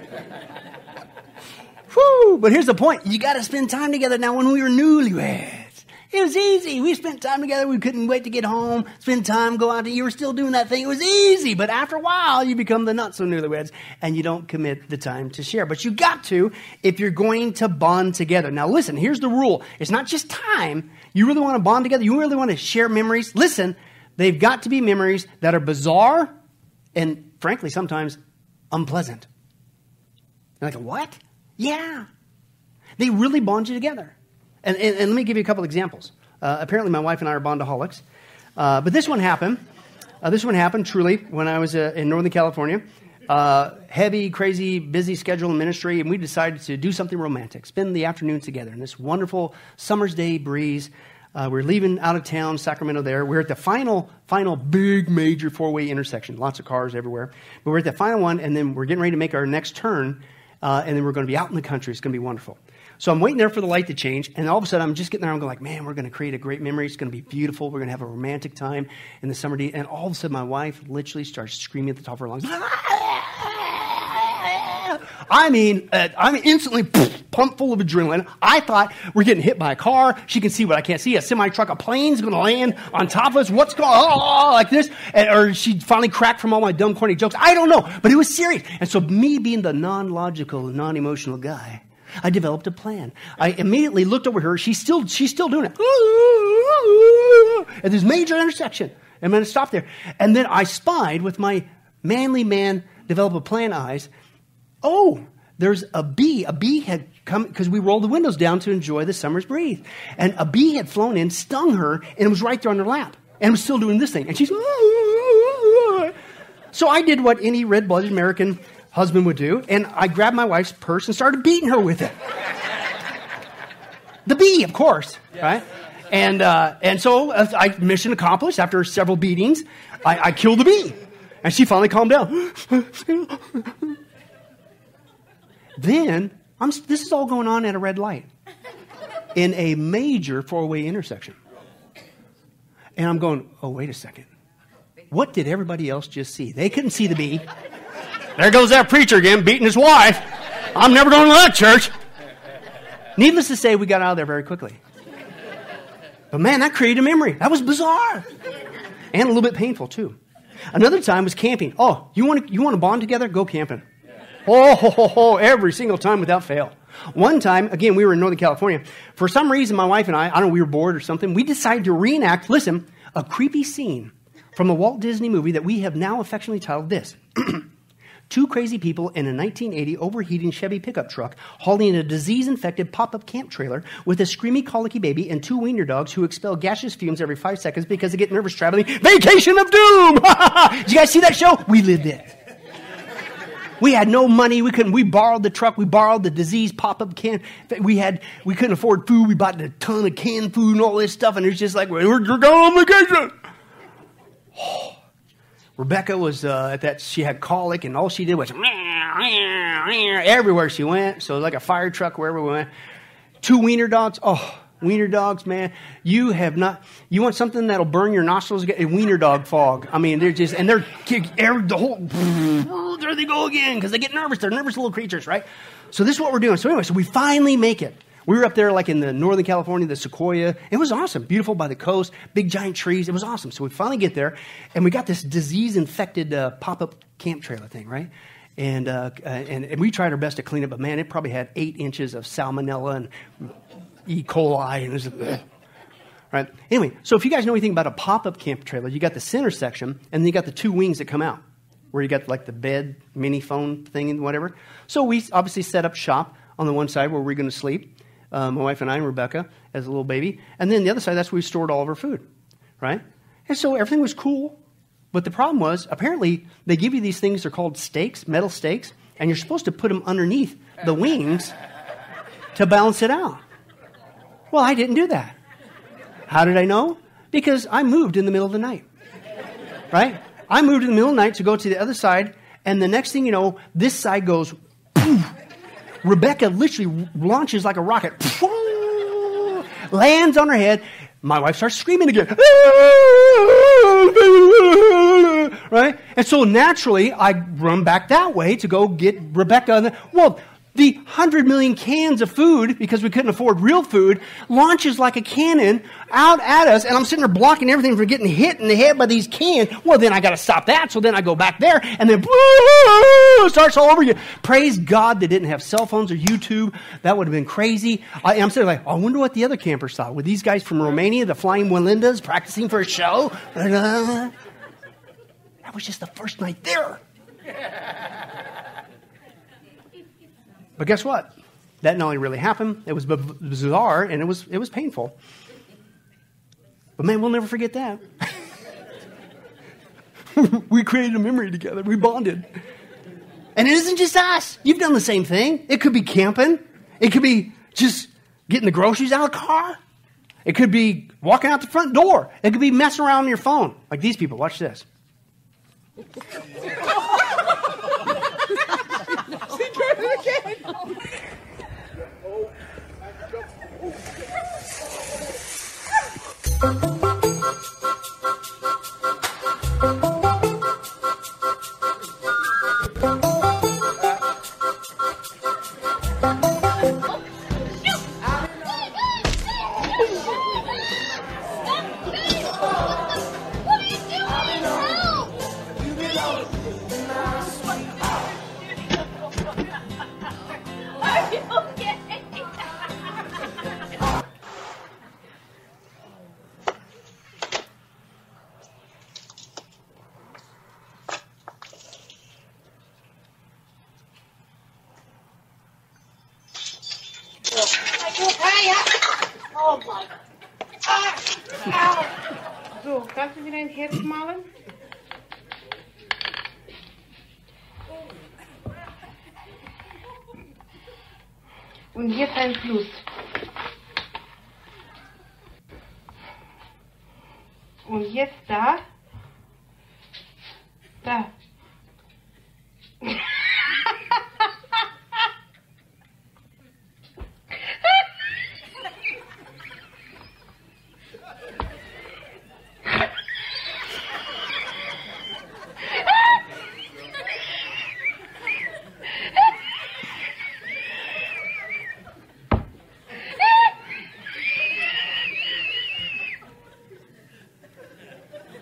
Whew, but here's the point. You got to spend time together. Now, when we were newlyweds, it was easy. We spent time together. We couldn't wait to get home, spend time, go out. You were still doing that thing. It was easy. But after a while, you become the not so newlyweds, and you don't commit the time to share. But you got to if you're going to bond together. Now, listen, here's the rule. It's not just time. You really want to bond together. You really want to share memories. Listen, they've got to be memories that are bizarre and, frankly, sometimes unpleasant. You're like, what? Yeah. They really bond you together. And let me give you a couple examples. Apparently, my wife and I are bondaholics. But this one happened. Truly when I was in Northern California. Heavy, crazy, busy schedule in ministry. And we decided to do something romantic. Spend the afternoon together in this wonderful summer's day breeze. We're leaving out of town, Sacramento there. We're at the final big major four-way intersection. Lots of cars everywhere. But we're at the final one, and then we're getting ready to make our next turn. And then we're going to be out in the country. It's going to be wonderful. So I'm waiting there for the light to change. And all of a sudden, I'm just getting there. I'm going like, man, we're going to create a great memory. It's going to be beautiful. We're going to have a romantic time in the summer day. And all of a sudden, my wife literally starts screaming at the top of her lungs. I'm instantly pumped full of adrenaline. I thought we're getting hit by a car. She can see what I can't see. A semi-truck, a plane's going to land on top of us. What's going on? Like this. Or she finally cracked from all my dumb, corny jokes. I don't know. But it was serious. And so me being the non-logical, non-emotional guy, I developed a plan. I immediately looked over her. She's still doing it. At this major intersection. I'm going to stop there. And then I spied with my manly man, develop a plan eyes. Oh, there's a bee. A bee had come because we rolled the windows down to enjoy the summer's breeze. And a bee had flown in, stung her, and it was right there on her lap. And was still doing this thing. And she's... So I did what any red-blooded American husband would do, and I grabbed my wife's purse and started beating her with it. The bee, of course, right? And so I mission accomplished. After several beatings, I killed the bee. And she finally calmed down. Then This is all going on at a red light in a major four-way intersection. And I'm going, oh, wait a second. What did everybody else just see? They couldn't see the bee. There goes that preacher again, beating his wife. I'm never going to that church. Needless to say, we got out of there very quickly. But man, that created a memory. That was bizarre. And a little bit painful, too. Another time was camping. Oh, you want to bond together? Go camping. Oh, every single time without fail. One time, again, we were in Northern California. For some reason, my wife and I don't know, we were bored or something. We decided to reenact, listen, a creepy scene from a Walt Disney movie that we have now affectionately titled this. Two crazy people in a 1980 overheating Chevy pickup truck hauling a disease-infected pop-up camp trailer with a screamy, colicky baby and two wiener dogs who expel gaseous fumes every 5 seconds because they get nervous traveling. Vacation of Doom! Did you guys see that show? We lived it. We had no money. We borrowed the truck. We borrowed the disease pop-up can. We couldn't afford food. We bought a ton of canned food and all this stuff. And it's just like, we're going on vacation. Rebecca was she had colic, and all she did was everywhere she went. So it was like a fire truck wherever we went. Two wiener dogs. Oh, wiener dogs, man. You want something that'll burn your nostrils? Get a wiener dog fog. I mean, there they go again because they get nervous. They're nervous little creatures, right? So this is what we're doing. So anyway, we finally make it. We were up there like in the Northern California, the Sequoia. It was awesome. Beautiful by the coast, big giant trees. It was awesome. So we finally get there, and we got this disease-infected pop-up camp trailer thing, right? And we tried our best to clean it, but man, it probably had 8 inches of salmonella and E. coli. And it was, right? Anyway, so if you guys know anything about a pop-up camp trailer, you got the center section, and then you got the two wings that come out, where you got like the bed, mini phone thing and whatever. So we obviously set up shop on the one side where we're going to sleep. My wife and I and Rebecca as a little baby. And then the other side, that's where we stored all of our food, right? And so everything was cool. But the problem was, apparently, they give you these things, they're called stakes, metal stakes, and you're supposed to put them underneath the wings to balance it out. Well, I didn't do that. How did I know? Because I moved in the middle of the night, right? I moved in the middle of the night to go to the other side, and the next thing you know, this side goes, poof. Rebecca literally launches like a rocket, lands on her head. My wife starts screaming again. Right? And so naturally, I run back that way to go get Rebecca. Well, the 100 million cans of food, because we couldn't afford real food, launches like a cannon out at us, and I'm sitting there blocking everything from getting hit in the head by these cans. Well, then I got to stop that, so then I go back there, and then starts all over again. Praise God they didn't have cell phones or YouTube. That would have been crazy. I'm sitting there like, I wonder what the other campers thought. Were these guys from Romania, the Flying Walindas, practicing for a show? That was just the first night there. But guess what? That not only really happened, it was bizarre, and it was painful. But man, we'll never forget that. We created a memory together. We bonded. And it isn't just us. You've done the same thing. It could be camping. It could be just getting the groceries out of the car. It could be walking out the front door. It could be messing around on your phone. Like these people. Watch this. Oh my. Au. So, kannst du wieder ein Herz malen? Und jetzt ein Fluss. Und jetzt da. Da.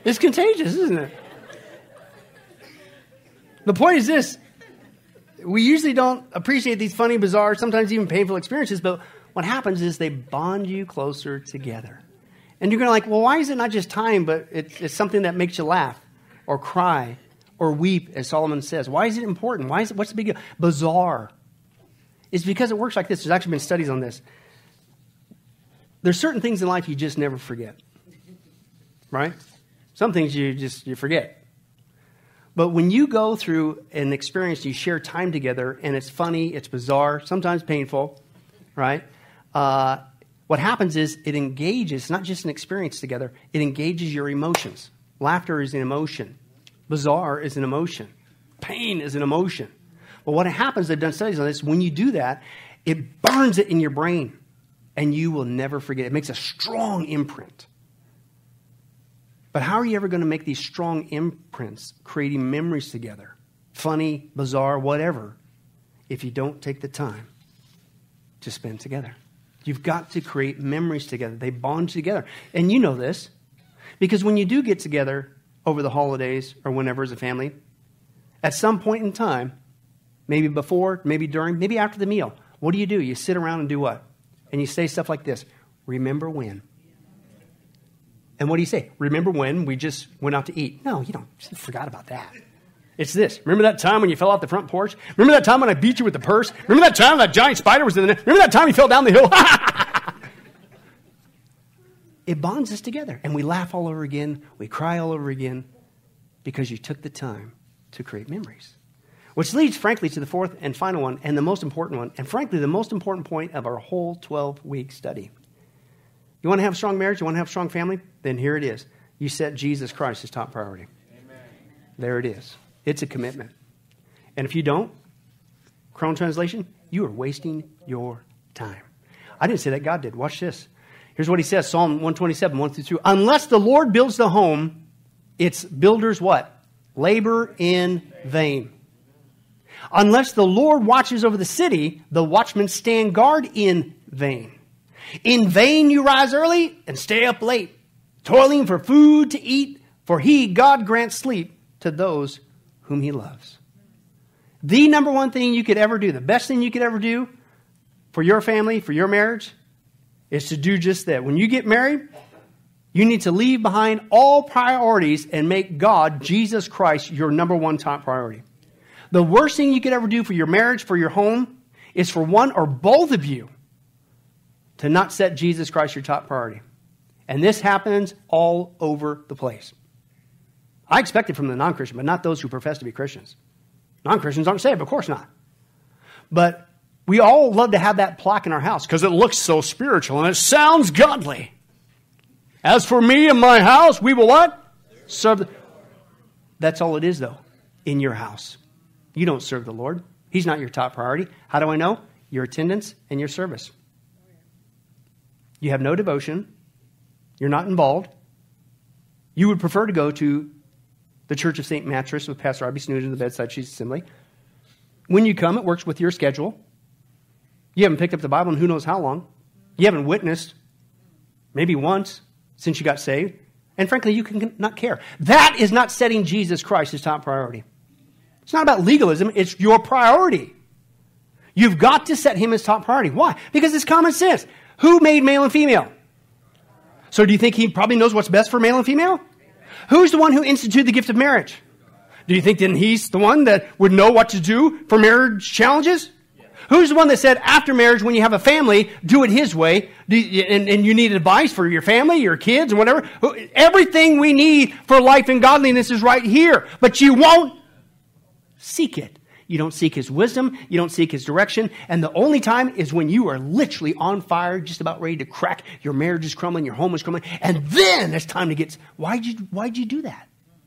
It's contagious, isn't it? The point is this. We usually don't appreciate these funny, bizarre, sometimes even painful experiences, but what happens is they bond you closer together. And you're going to like, well, why is it not just time, but it's something that makes you laugh or cry or weep, as Solomon says? Why is it important? What's the big deal? Bizarre. It's because it works like this. There's actually been studies on this. There's certain things in life you just never forget. Right? Some things you forget. But when you go through an experience, you share time together, and it's funny, it's bizarre, sometimes painful, right? What happens is it engages, not just an experience together, it engages your emotions. Laughter is an emotion. Bizarre is an emotion. Pain is an emotion. But what happens, they've done studies on this, when you do that, it burns it in your brain, and you will never forget it. It makes a strong imprint. But how are you ever going to make these strong imprints, creating memories together, funny, bizarre, whatever, if you don't take the time to spend together? You've got to create memories together. They bond together. And you know this, because when you do get together over the holidays or whenever as a family, at some point in time, maybe before, maybe during, maybe after the meal, what do? You sit around and do what? And you say stuff like this, remember when? And what do you say? Remember when we just went out to eat? No, you don't. You forgot about that. It's this. Remember that time when you fell off the front porch? Remember that time when I beat you with the purse? Remember that time that giant spider was in the net? Remember that time you fell down the hill? It bonds us together. And we laugh all over again. We cry all over again because you took the time to create memories. Which leads, frankly, to the fourth and final one and the most important one. And frankly, the most important point of our whole 12-week study. You want to have a strong marriage? You want to have a strong family? Then here it is. You set Jesus Christ as top priority. Amen. There it is. It's a commitment. And if you don't, Crone translation, you are wasting your time. I didn't say that. God did. Watch this. Here's what he says. Psalm 127, 1 through 2. Unless the Lord builds the home, its builders what? Labor in vain. Unless the Lord watches over the city, the watchmen stand guard in vain. In vain you rise early and stay up late, toiling for food to eat, for he, God, grants sleep to those whom he loves. The number one thing you could ever do, the best thing you could ever do for your family, for your marriage, is to do just that. When you get married, you need to leave behind all priorities and make God, Jesus Christ, your number one top priority. The worst thing you could ever do for your marriage, for your home, is for one or both of you to not set Jesus Christ your top priority. And this happens all over the place. I expect it from the non-Christian, but not those who profess to be Christians. Non-Christians aren't saved, of course not. But we all love to have that plaque in our house because it looks so spiritual and it sounds godly. As for me and my house, we will what? Serve. That's all it is, though, in your house. You don't serve the Lord. He's not your top priority. How do I know? Your attendance and your service. You have no devotion. You're not involved. You would prefer to go to the Church of St. Mattress with Pastor Robbie Snooden in the Bedside Sheets Assembly. When you come, it works with your schedule. You haven't picked up the Bible in who knows how long. You haven't witnessed maybe once since you got saved. And frankly, you can not care. That is not setting Jesus Christ as top priority. It's not about legalism. It's your priority. You've got to set him as top priority. Why? Because it's common sense. Who made male and female? So do you think he probably knows what's best for male and female? Who's the one who instituted the gift of marriage? Do you think then he's the one that would know what to do for marriage challenges? Who's the one that said after marriage, when you have a family, do it his way, and you need advice for your family, your kids, and whatever? Everything we need for life and godliness is right here, but you won't seek it. You don't seek his wisdom. You don't seek his direction. And the only time is when you are literally on fire, just about ready to crack. Your marriage is crumbling. Your home is crumbling. And then it's time to get... Why'd you do that?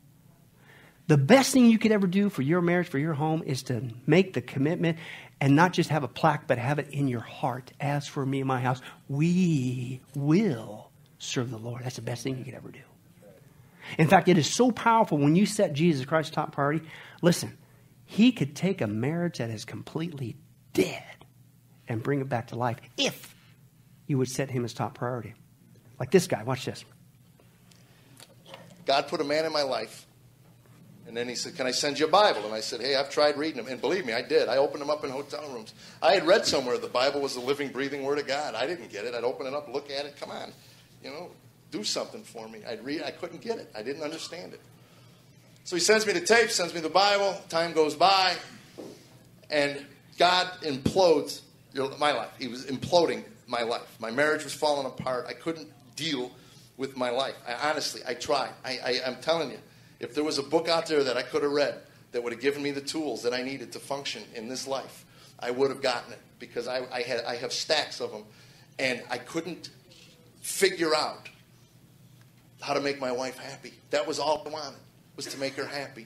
The best thing you could ever do for your marriage, for your home, is to make the commitment and not just have a plaque, but have it in your heart. As for me and my house, we will serve the Lord. That's the best thing you could ever do. In fact, it is so powerful when you set Jesus Christ top priority. Listen. He could take a marriage that is completely dead and bring it back to life if you would set him as top priority. Like this guy. Watch this. God put a man in my life. And then he said, can I send you a Bible? And I said, hey, I've tried reading them. And believe me, I did. I opened them up in hotel rooms. I had read somewhere the Bible was the living, breathing Word of God. I didn't get it. I'd open it up, look at it. Come on, do something for me. I'd read. I couldn't get it. I didn't understand it. So he sends me the tape, sends me the Bible. Time goes by, and God implodes my life. He was imploding my life. My marriage was falling apart. I couldn't deal with my life. I tried. I'm telling you. If there was a book out there that I could have read that would have given me the tools that I needed to function in this life, I would have gotten it, because I have stacks of them, and I couldn't figure out how to make my wife happy. That was all I wanted, was to make her happy.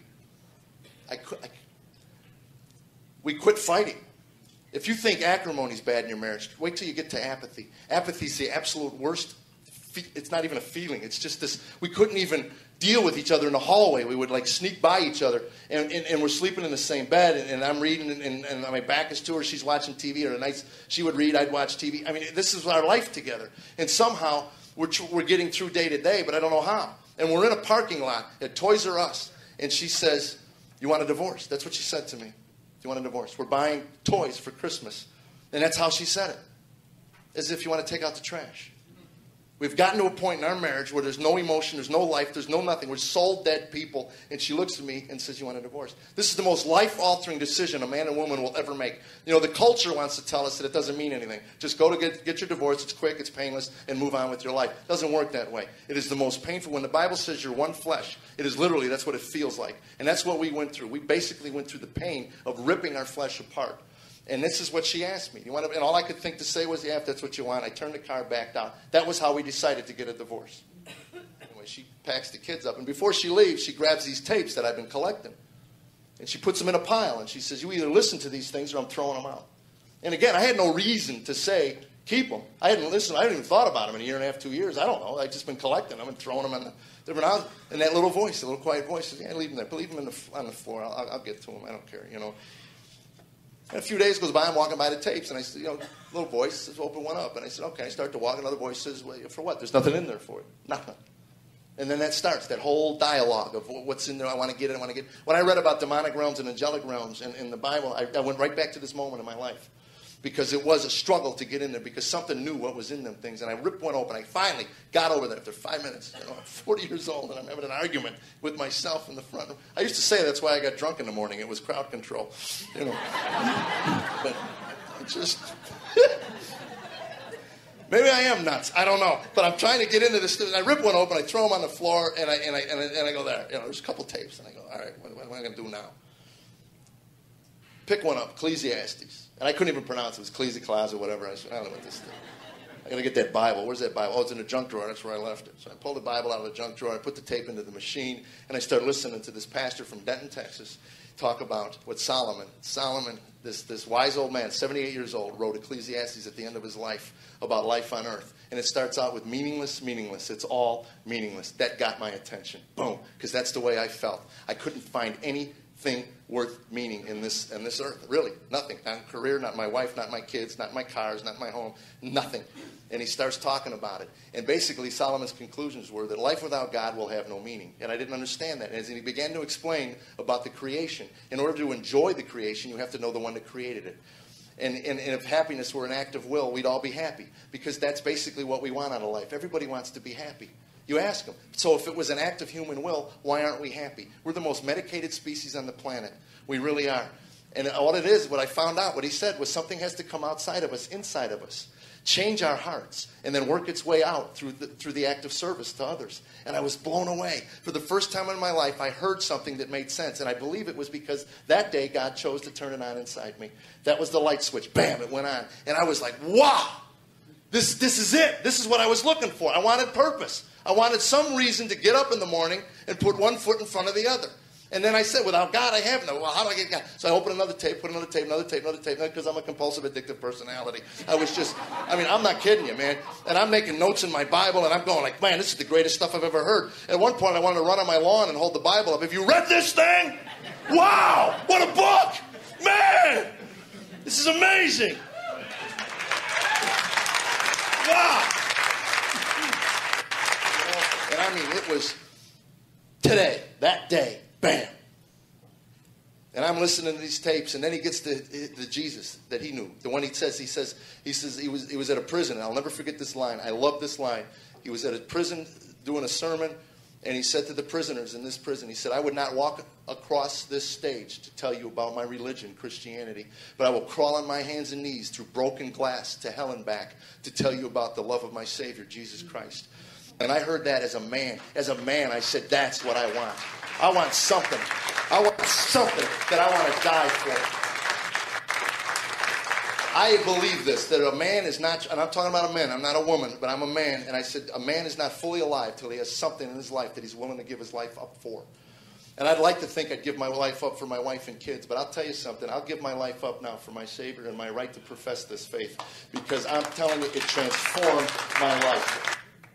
We quit fighting. If you think acrimony is bad in your marriage, wait till you get to apathy. Apathy is the absolute worst. It's not even a feeling. It's just this. We couldn't even deal with each other in the hallway. We would sneak by each other, and we're sleeping in the same bed, and I'm reading, and my back is to her. She's watching TV, or she would read, I'd watch TV. I mean, this is our life together. And somehow we're getting through day to day, but I don't know how. And we're in a parking lot at Toys R Us, and she says, you want a divorce? That's what she said to me. You want a divorce? We're buying toys for Christmas. And that's how she said it. As if you want to take out the trash. We've gotten to a point in our marriage where there's no emotion, there's no life, there's no nothing. We're soul dead people. And she looks at me and says, you want a divorce? This is the most life-altering decision a man and woman will ever make. The culture wants to tell us that it doesn't mean anything. Just go to get your divorce. It's quick, it's painless, and move on with your life. It doesn't work that way. It is the most painful. When the Bible says you're one flesh, it is literally, that's what it feels like. And that's what we went through. We basically went through the pain of ripping our flesh apart. And this is what she asked me. And all I could think to say was, yeah, if that's what you want. I turned the car back down. That was how we decided to get a divorce. Anyway, she packs the kids up. And before she leaves, she grabs these tapes that I've been collecting. And she puts them in a pile. And she says, you either listen to these things or I'm throwing them out. And again, I had no reason to say, keep them. I hadn't listened. I hadn't even thought about them in a year and a half, 2 years. I don't know. I'd just been collecting them and throwing them in the different houses. And that little voice, the little quiet voice says, yeah, leave them there. Leave them on the floor. I'll get to them. I don't care, And a few days goes by, I'm walking by the tapes, and I said, little voice says, open one up. And I said, okay. I start to walk, another voice says, well, for what? There's nothing in there for it. Nothing. And then that starts, that whole dialogue of what's in there. I want to get it, I want to get it. When I read about demonic realms and angelic realms in the Bible, I went right back to this moment in my life. Because it was a struggle to get in there, because something knew what was in them things. And I ripped one open. I finally got over there after 5 minutes. I'm 40 years old, and I'm having an argument with myself in the front. I used to say that's why I got drunk in the morning. It was crowd control. But I just... Maybe I am nuts. I don't know. But I'm trying to get into this. I rip one open. I throw them on the floor, and I go there. There's a couple tapes. And I go, all right, what am I going to do now? Pick one up, Ecclesiastes. And I couldn't even pronounce it. It was Ecclesiastes or whatever. I said, I don't know what this is. I got to get that Bible. Where's that Bible? Oh, it's in the junk drawer. That's where I left it. So I pulled the Bible out of the junk drawer. I put the tape into the machine, and I started listening to this pastor from Denton, Texas, talk about what Solomon, this wise old man, 78 years old, wrote Ecclesiastes at the end of his life about life on earth. And it starts out with meaningless, meaningless. It's all meaningless. That got my attention. Boom. Because that's the way I felt. I couldn't find anything worth meaning in this earth. Really, nothing. Not career, not my wife, not my kids, not my cars, not my home, nothing. And he starts talking about it. And basically, Solomon's conclusions were that life without God will have no meaning. And I didn't understand that. And as he began to explain about the creation, in order to enjoy the creation, you have to know the one that created it. And if happiness were an act of will, we'd all be happy. Because that's basically what we want out of life. Everybody wants to be happy. You ask them. So if it was an act of human will, why aren't we happy? We're the most medicated species on the planet. We really are. And what it is, what I found out, what he said was something has to come outside of us, inside of us. Change our hearts, and then work its way out through the act of service to others. And I was blown away. For the first time in my life, I heard something that made sense. And I believe it was because that day God chose to turn it on inside me. That was the light switch. Bam, it went on. And I was like, wow, this is it. This is what I was looking for. I wanted purpose. I wanted some reason to get up in the morning and put one foot in front of the other. And then I said, without God, I have no. Well, how do I get God? So I opened another tape, put another tape, because I'm a compulsive, addictive personality. I'm not kidding you, man. And I'm making notes in my Bible, and I'm going like, man, this is the greatest stuff I've ever heard. At one point, I wanted to run on my lawn and hold the Bible up. Have you read this thing? Wow, what a book! Man, this is amazing. Wow. And it was today, that day, bam. And I'm listening to these tapes, and then he gets the Jesus that he knew. The one he says he was at a prison. And I'll never forget this line. I love this line. He was at a prison doing a sermon, and he said to the prisoners in this prison, he said, I would not walk across this stage to tell you about my religion, Christianity, but I will crawl on my hands and knees through broken glass to hell and back to tell you about the love of my Savior, Jesus Christ. And I heard that as a man. As a man, I said, that's what I want. I want something. I want something that I want to die for. I believe this, that a man is not, and I'm talking about a man, I'm not a woman, but I'm a man, and I said a man is not fully alive till he has something in his life that he's willing to give his life up for. And I'd like to think I'd give my life up for my wife and kids, but I'll tell you something, I'll give my life up now for my Savior and my right to profess this faith, because I'm telling you, it transformed my life.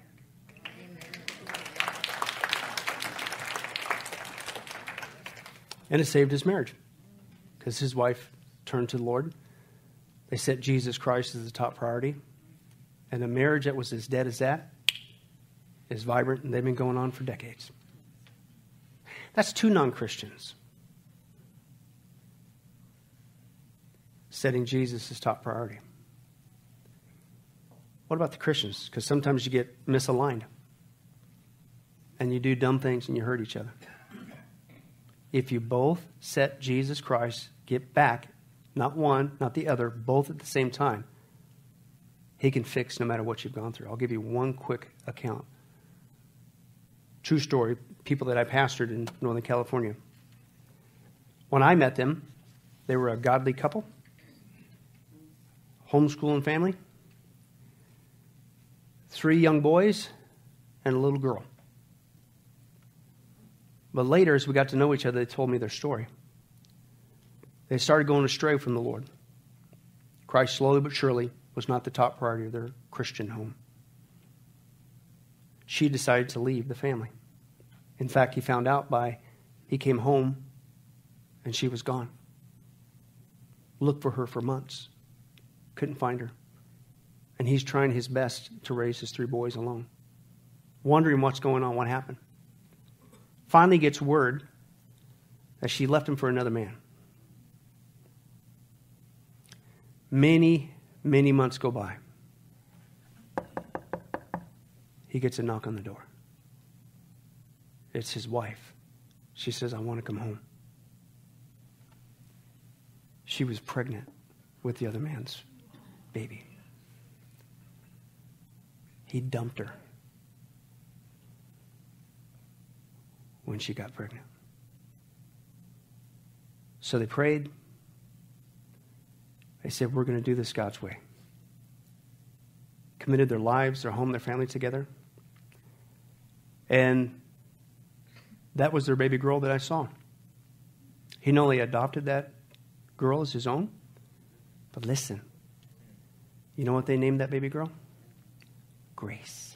And it saved his marriage because his wife turned to the Lord. They set Jesus Christ as the top priority. And a marriage that was as dead as that is vibrant, and they've been going on for decades. That's two non-Christians setting Jesus as top priority. What about the Christians? Because sometimes you get misaligned and you do dumb things and you hurt each other. If you both set Jesus Christ, get back, not one, not the other, both at the same time, he can fix no matter what you've gone through. I'll give you one quick account. True story, people that I pastored in Northern California. When I met them, they were a godly couple, homeschooling family, 3 young boys, and a little girl. But later, as we got to know each other, they told me their story. They started going astray from the Lord. Christ, slowly but surely, was not the top priority of their Christian home. She decided to leave the family. In fact, he came home and she was gone. Looked for her for months. Couldn't find her. And he's trying his best to raise his 3 boys alone. Wondering what's going on, what happened. Finally gets word that she left him for another man. Many, many months go by. He gets a knock on the door. It's his wife. She says, I want to come home. She was pregnant with the other man's baby. He dumped her when she got pregnant. So they prayed. They said, we're going to do this God's way. Committed their lives, their home, their family together. And that was their baby girl that I saw. He not only adopted that girl as his own, but listen, you know what they named that baby girl? Grace.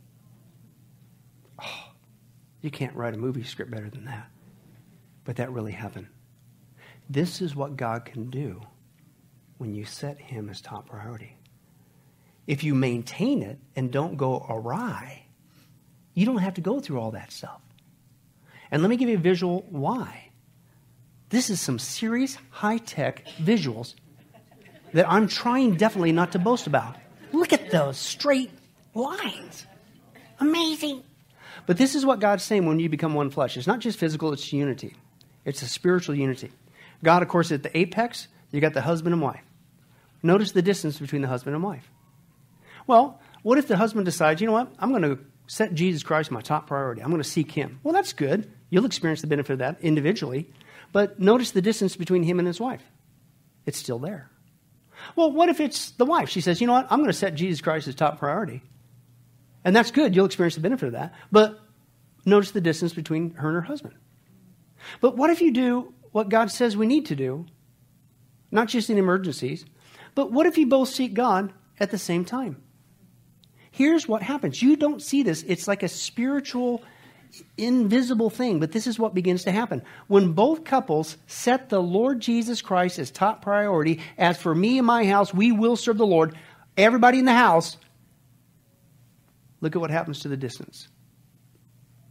Oh, you can't write a movie script better than that. But that really happened. This is what God can do when you set him as top priority. If you maintain it and don't go awry, you don't have to go through all that stuff. And let me give you a visual why. This is some serious high-tech visuals that I'm trying definitely not to boast about. Look at those straight lines. Amazing. But this is what God's saying when you become one flesh. It's not just physical, it's unity. It's a spiritual unity. God, of course, at the apex, you got the husband and wife. Notice the distance between the husband and wife. Well, what if the husband decides, you know what, I'm going to set Jesus Christ my top priority. I'm going to seek him. Well, that's good. You'll experience the benefit of that individually. But notice the distance between him and his wife. It's still there. Well, what if it's the wife? She says, you know what, I'm going to set Jesus Christ as top priority. And that's good. You'll experience the benefit of that. But notice the distance between her and her husband. But what if you do what God says we need to do, not just in emergencies, but what if you both seek God at the same time? Here's what happens. You don't see this. It's like a spiritual, invisible thing, but this is what begins to happen. When both couples set the Lord Jesus Christ as top priority, as for me and my house, we will serve the Lord, everybody in the house, look at what happens to the distance. I'll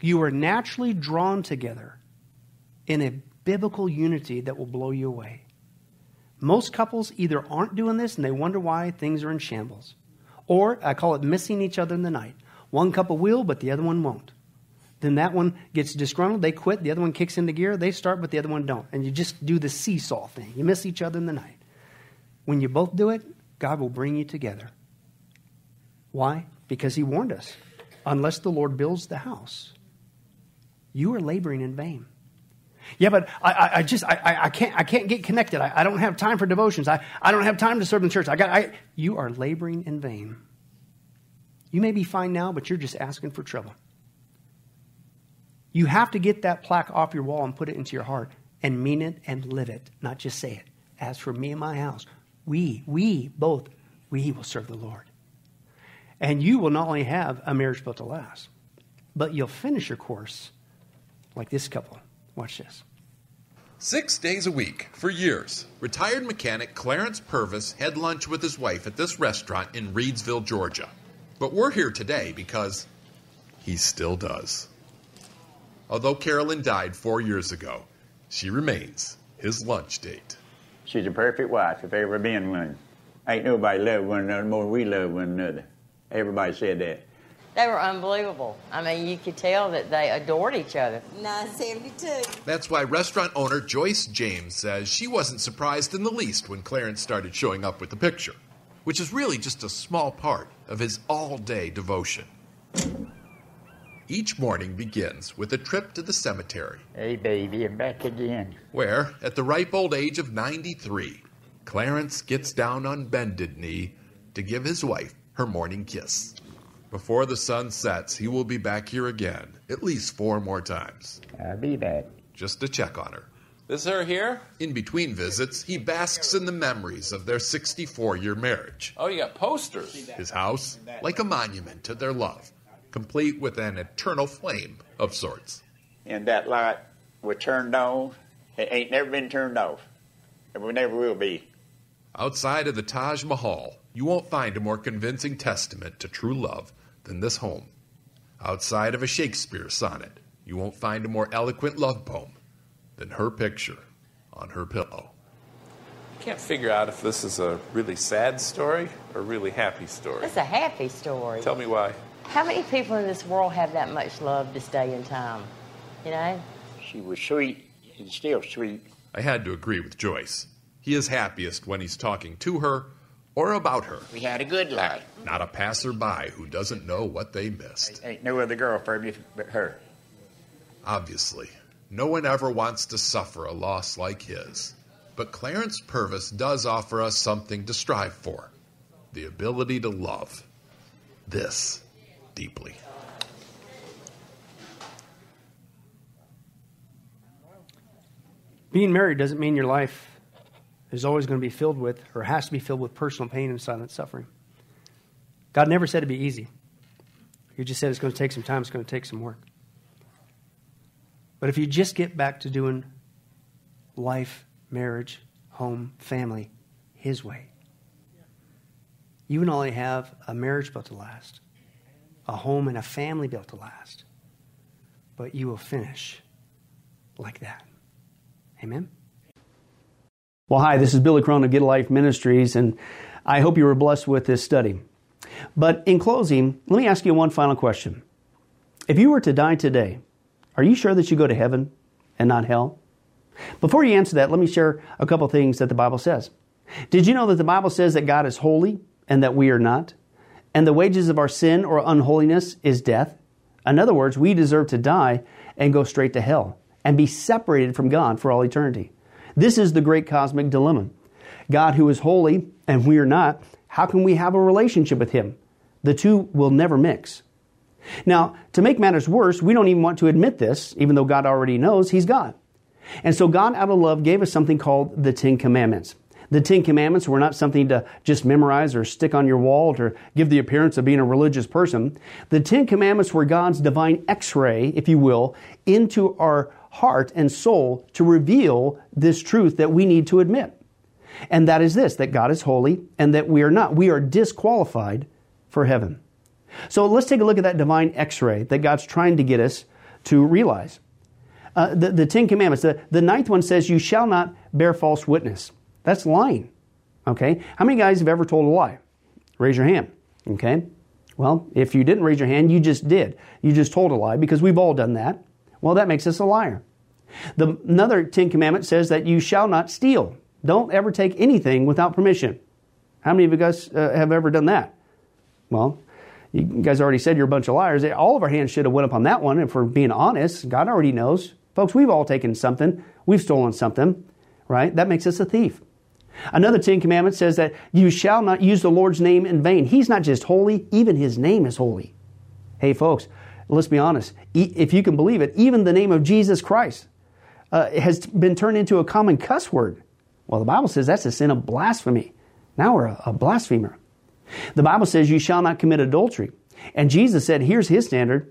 You are naturally drawn together in a biblical unity that will blow you away. Most couples either aren't doing this and they wonder why things are in shambles. Or, I call it missing each other in the night. One couple will, but the other one won't. Then that one gets disgruntled, they quit, the other one kicks into gear, they start, but the other one don't. And you just do the seesaw thing. You miss each other in the night. When you both do it, God will bring you together. Why? Because He warned us. Unless the Lord builds the house, you are laboring in vain. Yeah, but I can't get connected. I don't have time for devotions. I don't have time to serve in church. You are laboring in vain. You may be fine now, but you're just asking for trouble. You have to get that plaque off your wall and put it into your heart and mean it and live it, not just say it. As for me and my house, we will serve the Lord. And you will not only have a marriage built to last, but you'll finish your course like this couple. Watch this. 6 days a week for years, retired mechanic Clarence Purvis had lunch with his wife at this restaurant in Reedsville, Georgia. But we're here today because he still does. Although Carolyn died 4 years ago, she remains his lunch date. She's a perfect wife, if ever been one. Ain't nobody loved one another more than we love one another. Everybody said that. They were unbelievable. I mean, you could tell that they adored each other. 972. That's why restaurant owner Joyce James says she wasn't surprised in the least when Clarence started showing up with the picture, which is really just a small part of his all-day devotion. Each morning begins with a trip to the cemetery. Hey, baby, I'm back again. Where, at the ripe old age of 93, Clarence gets down on bended knee to give his wife her morning kiss. Before the sun sets, he will be back here again, at least 4 more times. I'll be back. Just to check on her. Is her here? In between visits, he basks in the memories of their 64-year marriage. Oh, you got posters. His house, like a monument to their love, complete with an eternal flame of sorts. And that light was turned on. It ain't never been turned off. And we never will be. Outside of the Taj Mahal, you won't find a more convincing testament to true love than this home. Outside of a Shakespeare sonnet, you won't find a more eloquent love poem than her picture on her pillow. I can't figure out if this is a really sad story or a really happy story. It's a happy story. Tell me why. How many people in this world have that much love to stay in time? You know? She was sweet and still sweet. I had to agree with Joyce. He is happiest when he's talking to her or about her. We had a good life. Not a passerby who doesn't know what they missed. Ain't no other girl for me but her. Obviously, no one ever wants to suffer a loss like his. But Clarence Purvis does offer us something to strive for. The ability to love this deeply. Being married doesn't mean your life is always going to be filled with, or has to be filled with, personal pain and silent suffering. God never said it'd be easy. He just said it's going to take some time, it's going to take some work. But if you just get back to doing life, marriage, home, family, His way, you will not only have a marriage built to last, a home and a family built to last, but you will finish like that. Amen? Well, hi, this is Billy Crone of Get a Life Ministries, and I hope you were blessed with this study. But in closing, let me ask you one final question. If you were to die today, are you sure that you go to heaven and not hell? Before you answer that, let me share a couple things that the Bible says. Did you know that the Bible says that God is holy and that we are not? And the wages of our sin or unholiness is death? In other words, we deserve to die and go straight to hell and be separated from God for all eternity. This is the great cosmic dilemma. God, who is holy and we are not, how can we have a relationship with Him? The two will never mix. Now, to make matters worse, we don't even want to admit this, even though God already knows He's God. And so God, out of love, gave us something called the Ten Commandments. The Ten Commandments were not something to just memorize or stick on your wall to give the appearance of being a religious person. The Ten Commandments were God's divine X-ray, if you will, into our heart and soul to reveal this truth that we need to admit. And that is this, that God is holy and that we are not. We are disqualified for heaven. So let's take a look at that divine X-ray that God's trying to get us to realize. The Ten Commandments, the ninth one says, you shall not bear false witness. That's lying. Okay? How many guys have ever told a lie? Raise your hand. Okay? Well, if you didn't raise your hand, you just did. You just told a lie because we've all done that. Well, that makes us a liar. Another Ten Commandment says that you shall not steal. Don't ever take anything without permission. How many of you guys have ever done that? Well, you guys already said you're a bunch of liars. All of our hands should have went up on that one if we're being honest. God already knows. Folks, we've all taken something. We've stolen something, right? That makes us a thief. Another Ten Commandments says that you shall not use the Lord's name in vain. He's not just holy, even His name is holy. Hey, folks, let's be honest. If you can believe it, even the name of Jesus Christ has been turned into a common cuss word. Well, the Bible says that's a sin of blasphemy. Now we're a blasphemer. The Bible says you shall not commit adultery. And Jesus said, here's His standard.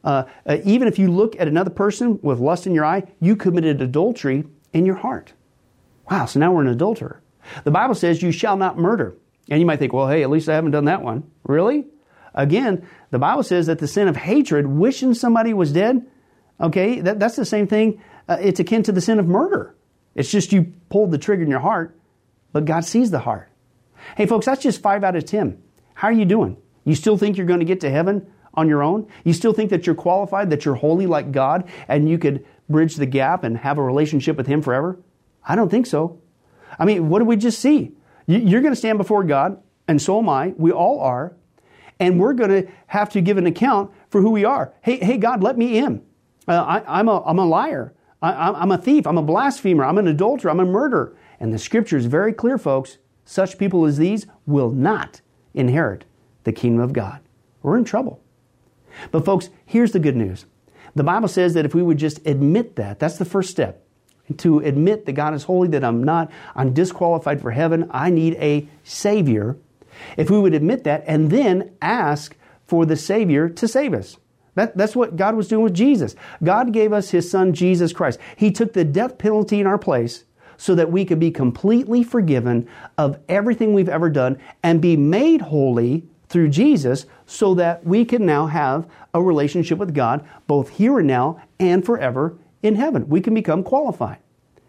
Even if you look at another person with lust in your eye, you committed adultery in your heart. Wow, so now we're an adulterer. The Bible says you shall not murder. And you might think, well, hey, at least I haven't done that one. Really? Again, the Bible says that the sin of hatred, wishing somebody was dead, okay, that's the same thing. It's akin to the sin of murder. It's just you pulled the trigger in your heart, but God sees the heart. Hey, folks, that's just 5 out of 10. How are you doing? You still think you're going to get to heaven on your own? You still think that you're qualified, that you're holy like God, and you could bridge the gap and have a relationship with Him forever? I don't think so. I mean, what did we just see? You're going to stand before God, and so am I. We all are. And we're going to have to give an account for who we are. Hey, God, let me in. I'm a liar. I'm a thief. I'm a blasphemer. I'm an adulterer. I'm a murderer. And the Scripture is very clear, folks. Such people as these will not inherit the kingdom of God. We're in trouble. But folks, here's the good news. The Bible says that if we would just admit that, that's the first step. To admit that God is holy, that I'm disqualified for heaven, I need a Savior. If we would admit that and then ask for the Savior to save us. That's what God was doing with Jesus. God gave us His Son, Jesus Christ. He took the death penalty in our place so that we could be completely forgiven of everything we've ever done and be made holy through Jesus so that we can now have a relationship with God both here and now and forever in heaven. We can become qualified.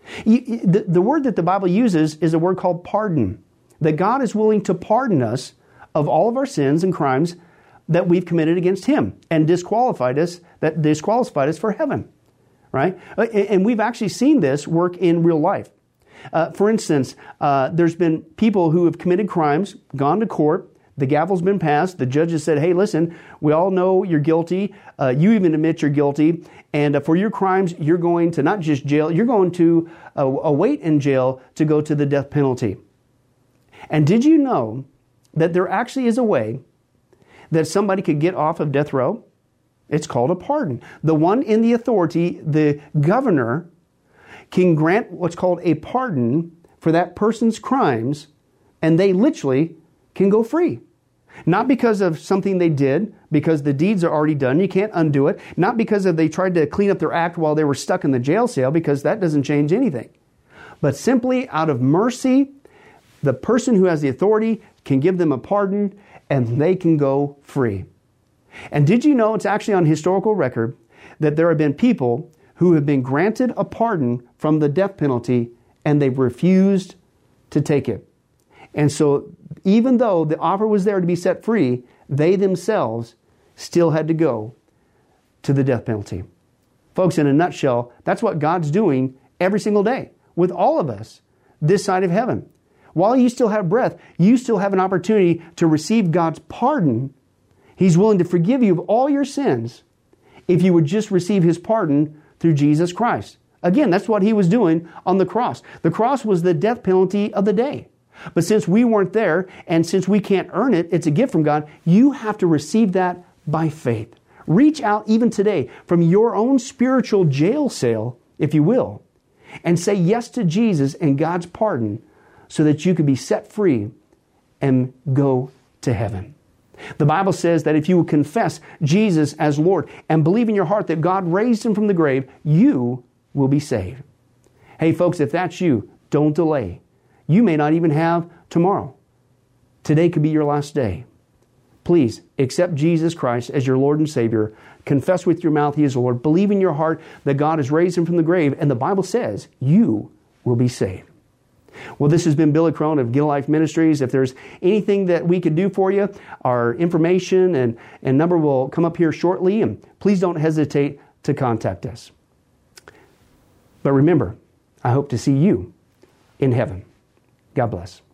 The word that the Bible uses is a word called pardon. That God is willing to pardon us of all of our sins and crimes that we've committed against Him and disqualified us for heaven. Right? And we've actually seen this work in real life. For instance, there's been people who have committed crimes, gone to court, the gavel's been passed, the judge has said, hey, listen, we all know you're guilty, you even admit you're guilty, and for your crimes, you're going to not just jail, you're going to await in jail to go to the death penalty. And did you know that there actually is a way that somebody could get off of death row? It's called a pardon. The one in the authority, the governor, can grant what's called a pardon for that person's crimes, and they literally can go free. Not because of something they did, because the deeds are already done, you can't undo it. Not because they tried to clean up their act while they were stuck in the jail cell, because that doesn't change anything. But simply out of mercy, the person who has the authority can give them a pardon and they can go free. And did you know it's actually on historical record that there have been people who have been granted a pardon from the death penalty and they've refused to take it. And so even though the offer was there to be set free, they themselves still had to go to the death penalty. Folks, in a nutshell, that's what God's doing every single day with all of us this side of heaven. While you still have breath, you still have an opportunity to receive God's pardon. He's willing to forgive you of all your sins if you would just receive His pardon through Jesus Christ. Again, that's what He was doing on the cross. The cross was the death penalty of the day. But since we weren't there, and since we can't earn it, it's a gift from God, you have to receive that by faith. Reach out even today from your own spiritual jail cell, if you will, and say yes to Jesus and God's pardon so that you can be set free and go to heaven. The Bible says that if you will confess Jesus as Lord and believe in your heart that God raised Him from the grave, you will be saved. Hey folks, if that's you, don't delay. You may not even have tomorrow. Today could be your last day. Please accept Jesus Christ as your Lord and Savior. confess with your mouth He is the Lord, believe in your heart that God has raised Him from the grave, and the Bible says you will be saved. Well, this has been Billy Crone of Get a Life Ministries. If there's anything that we could do for you, our information and number will come up here shortly, and please don't hesitate to contact us. But remember, I hope to see you in heaven. God bless.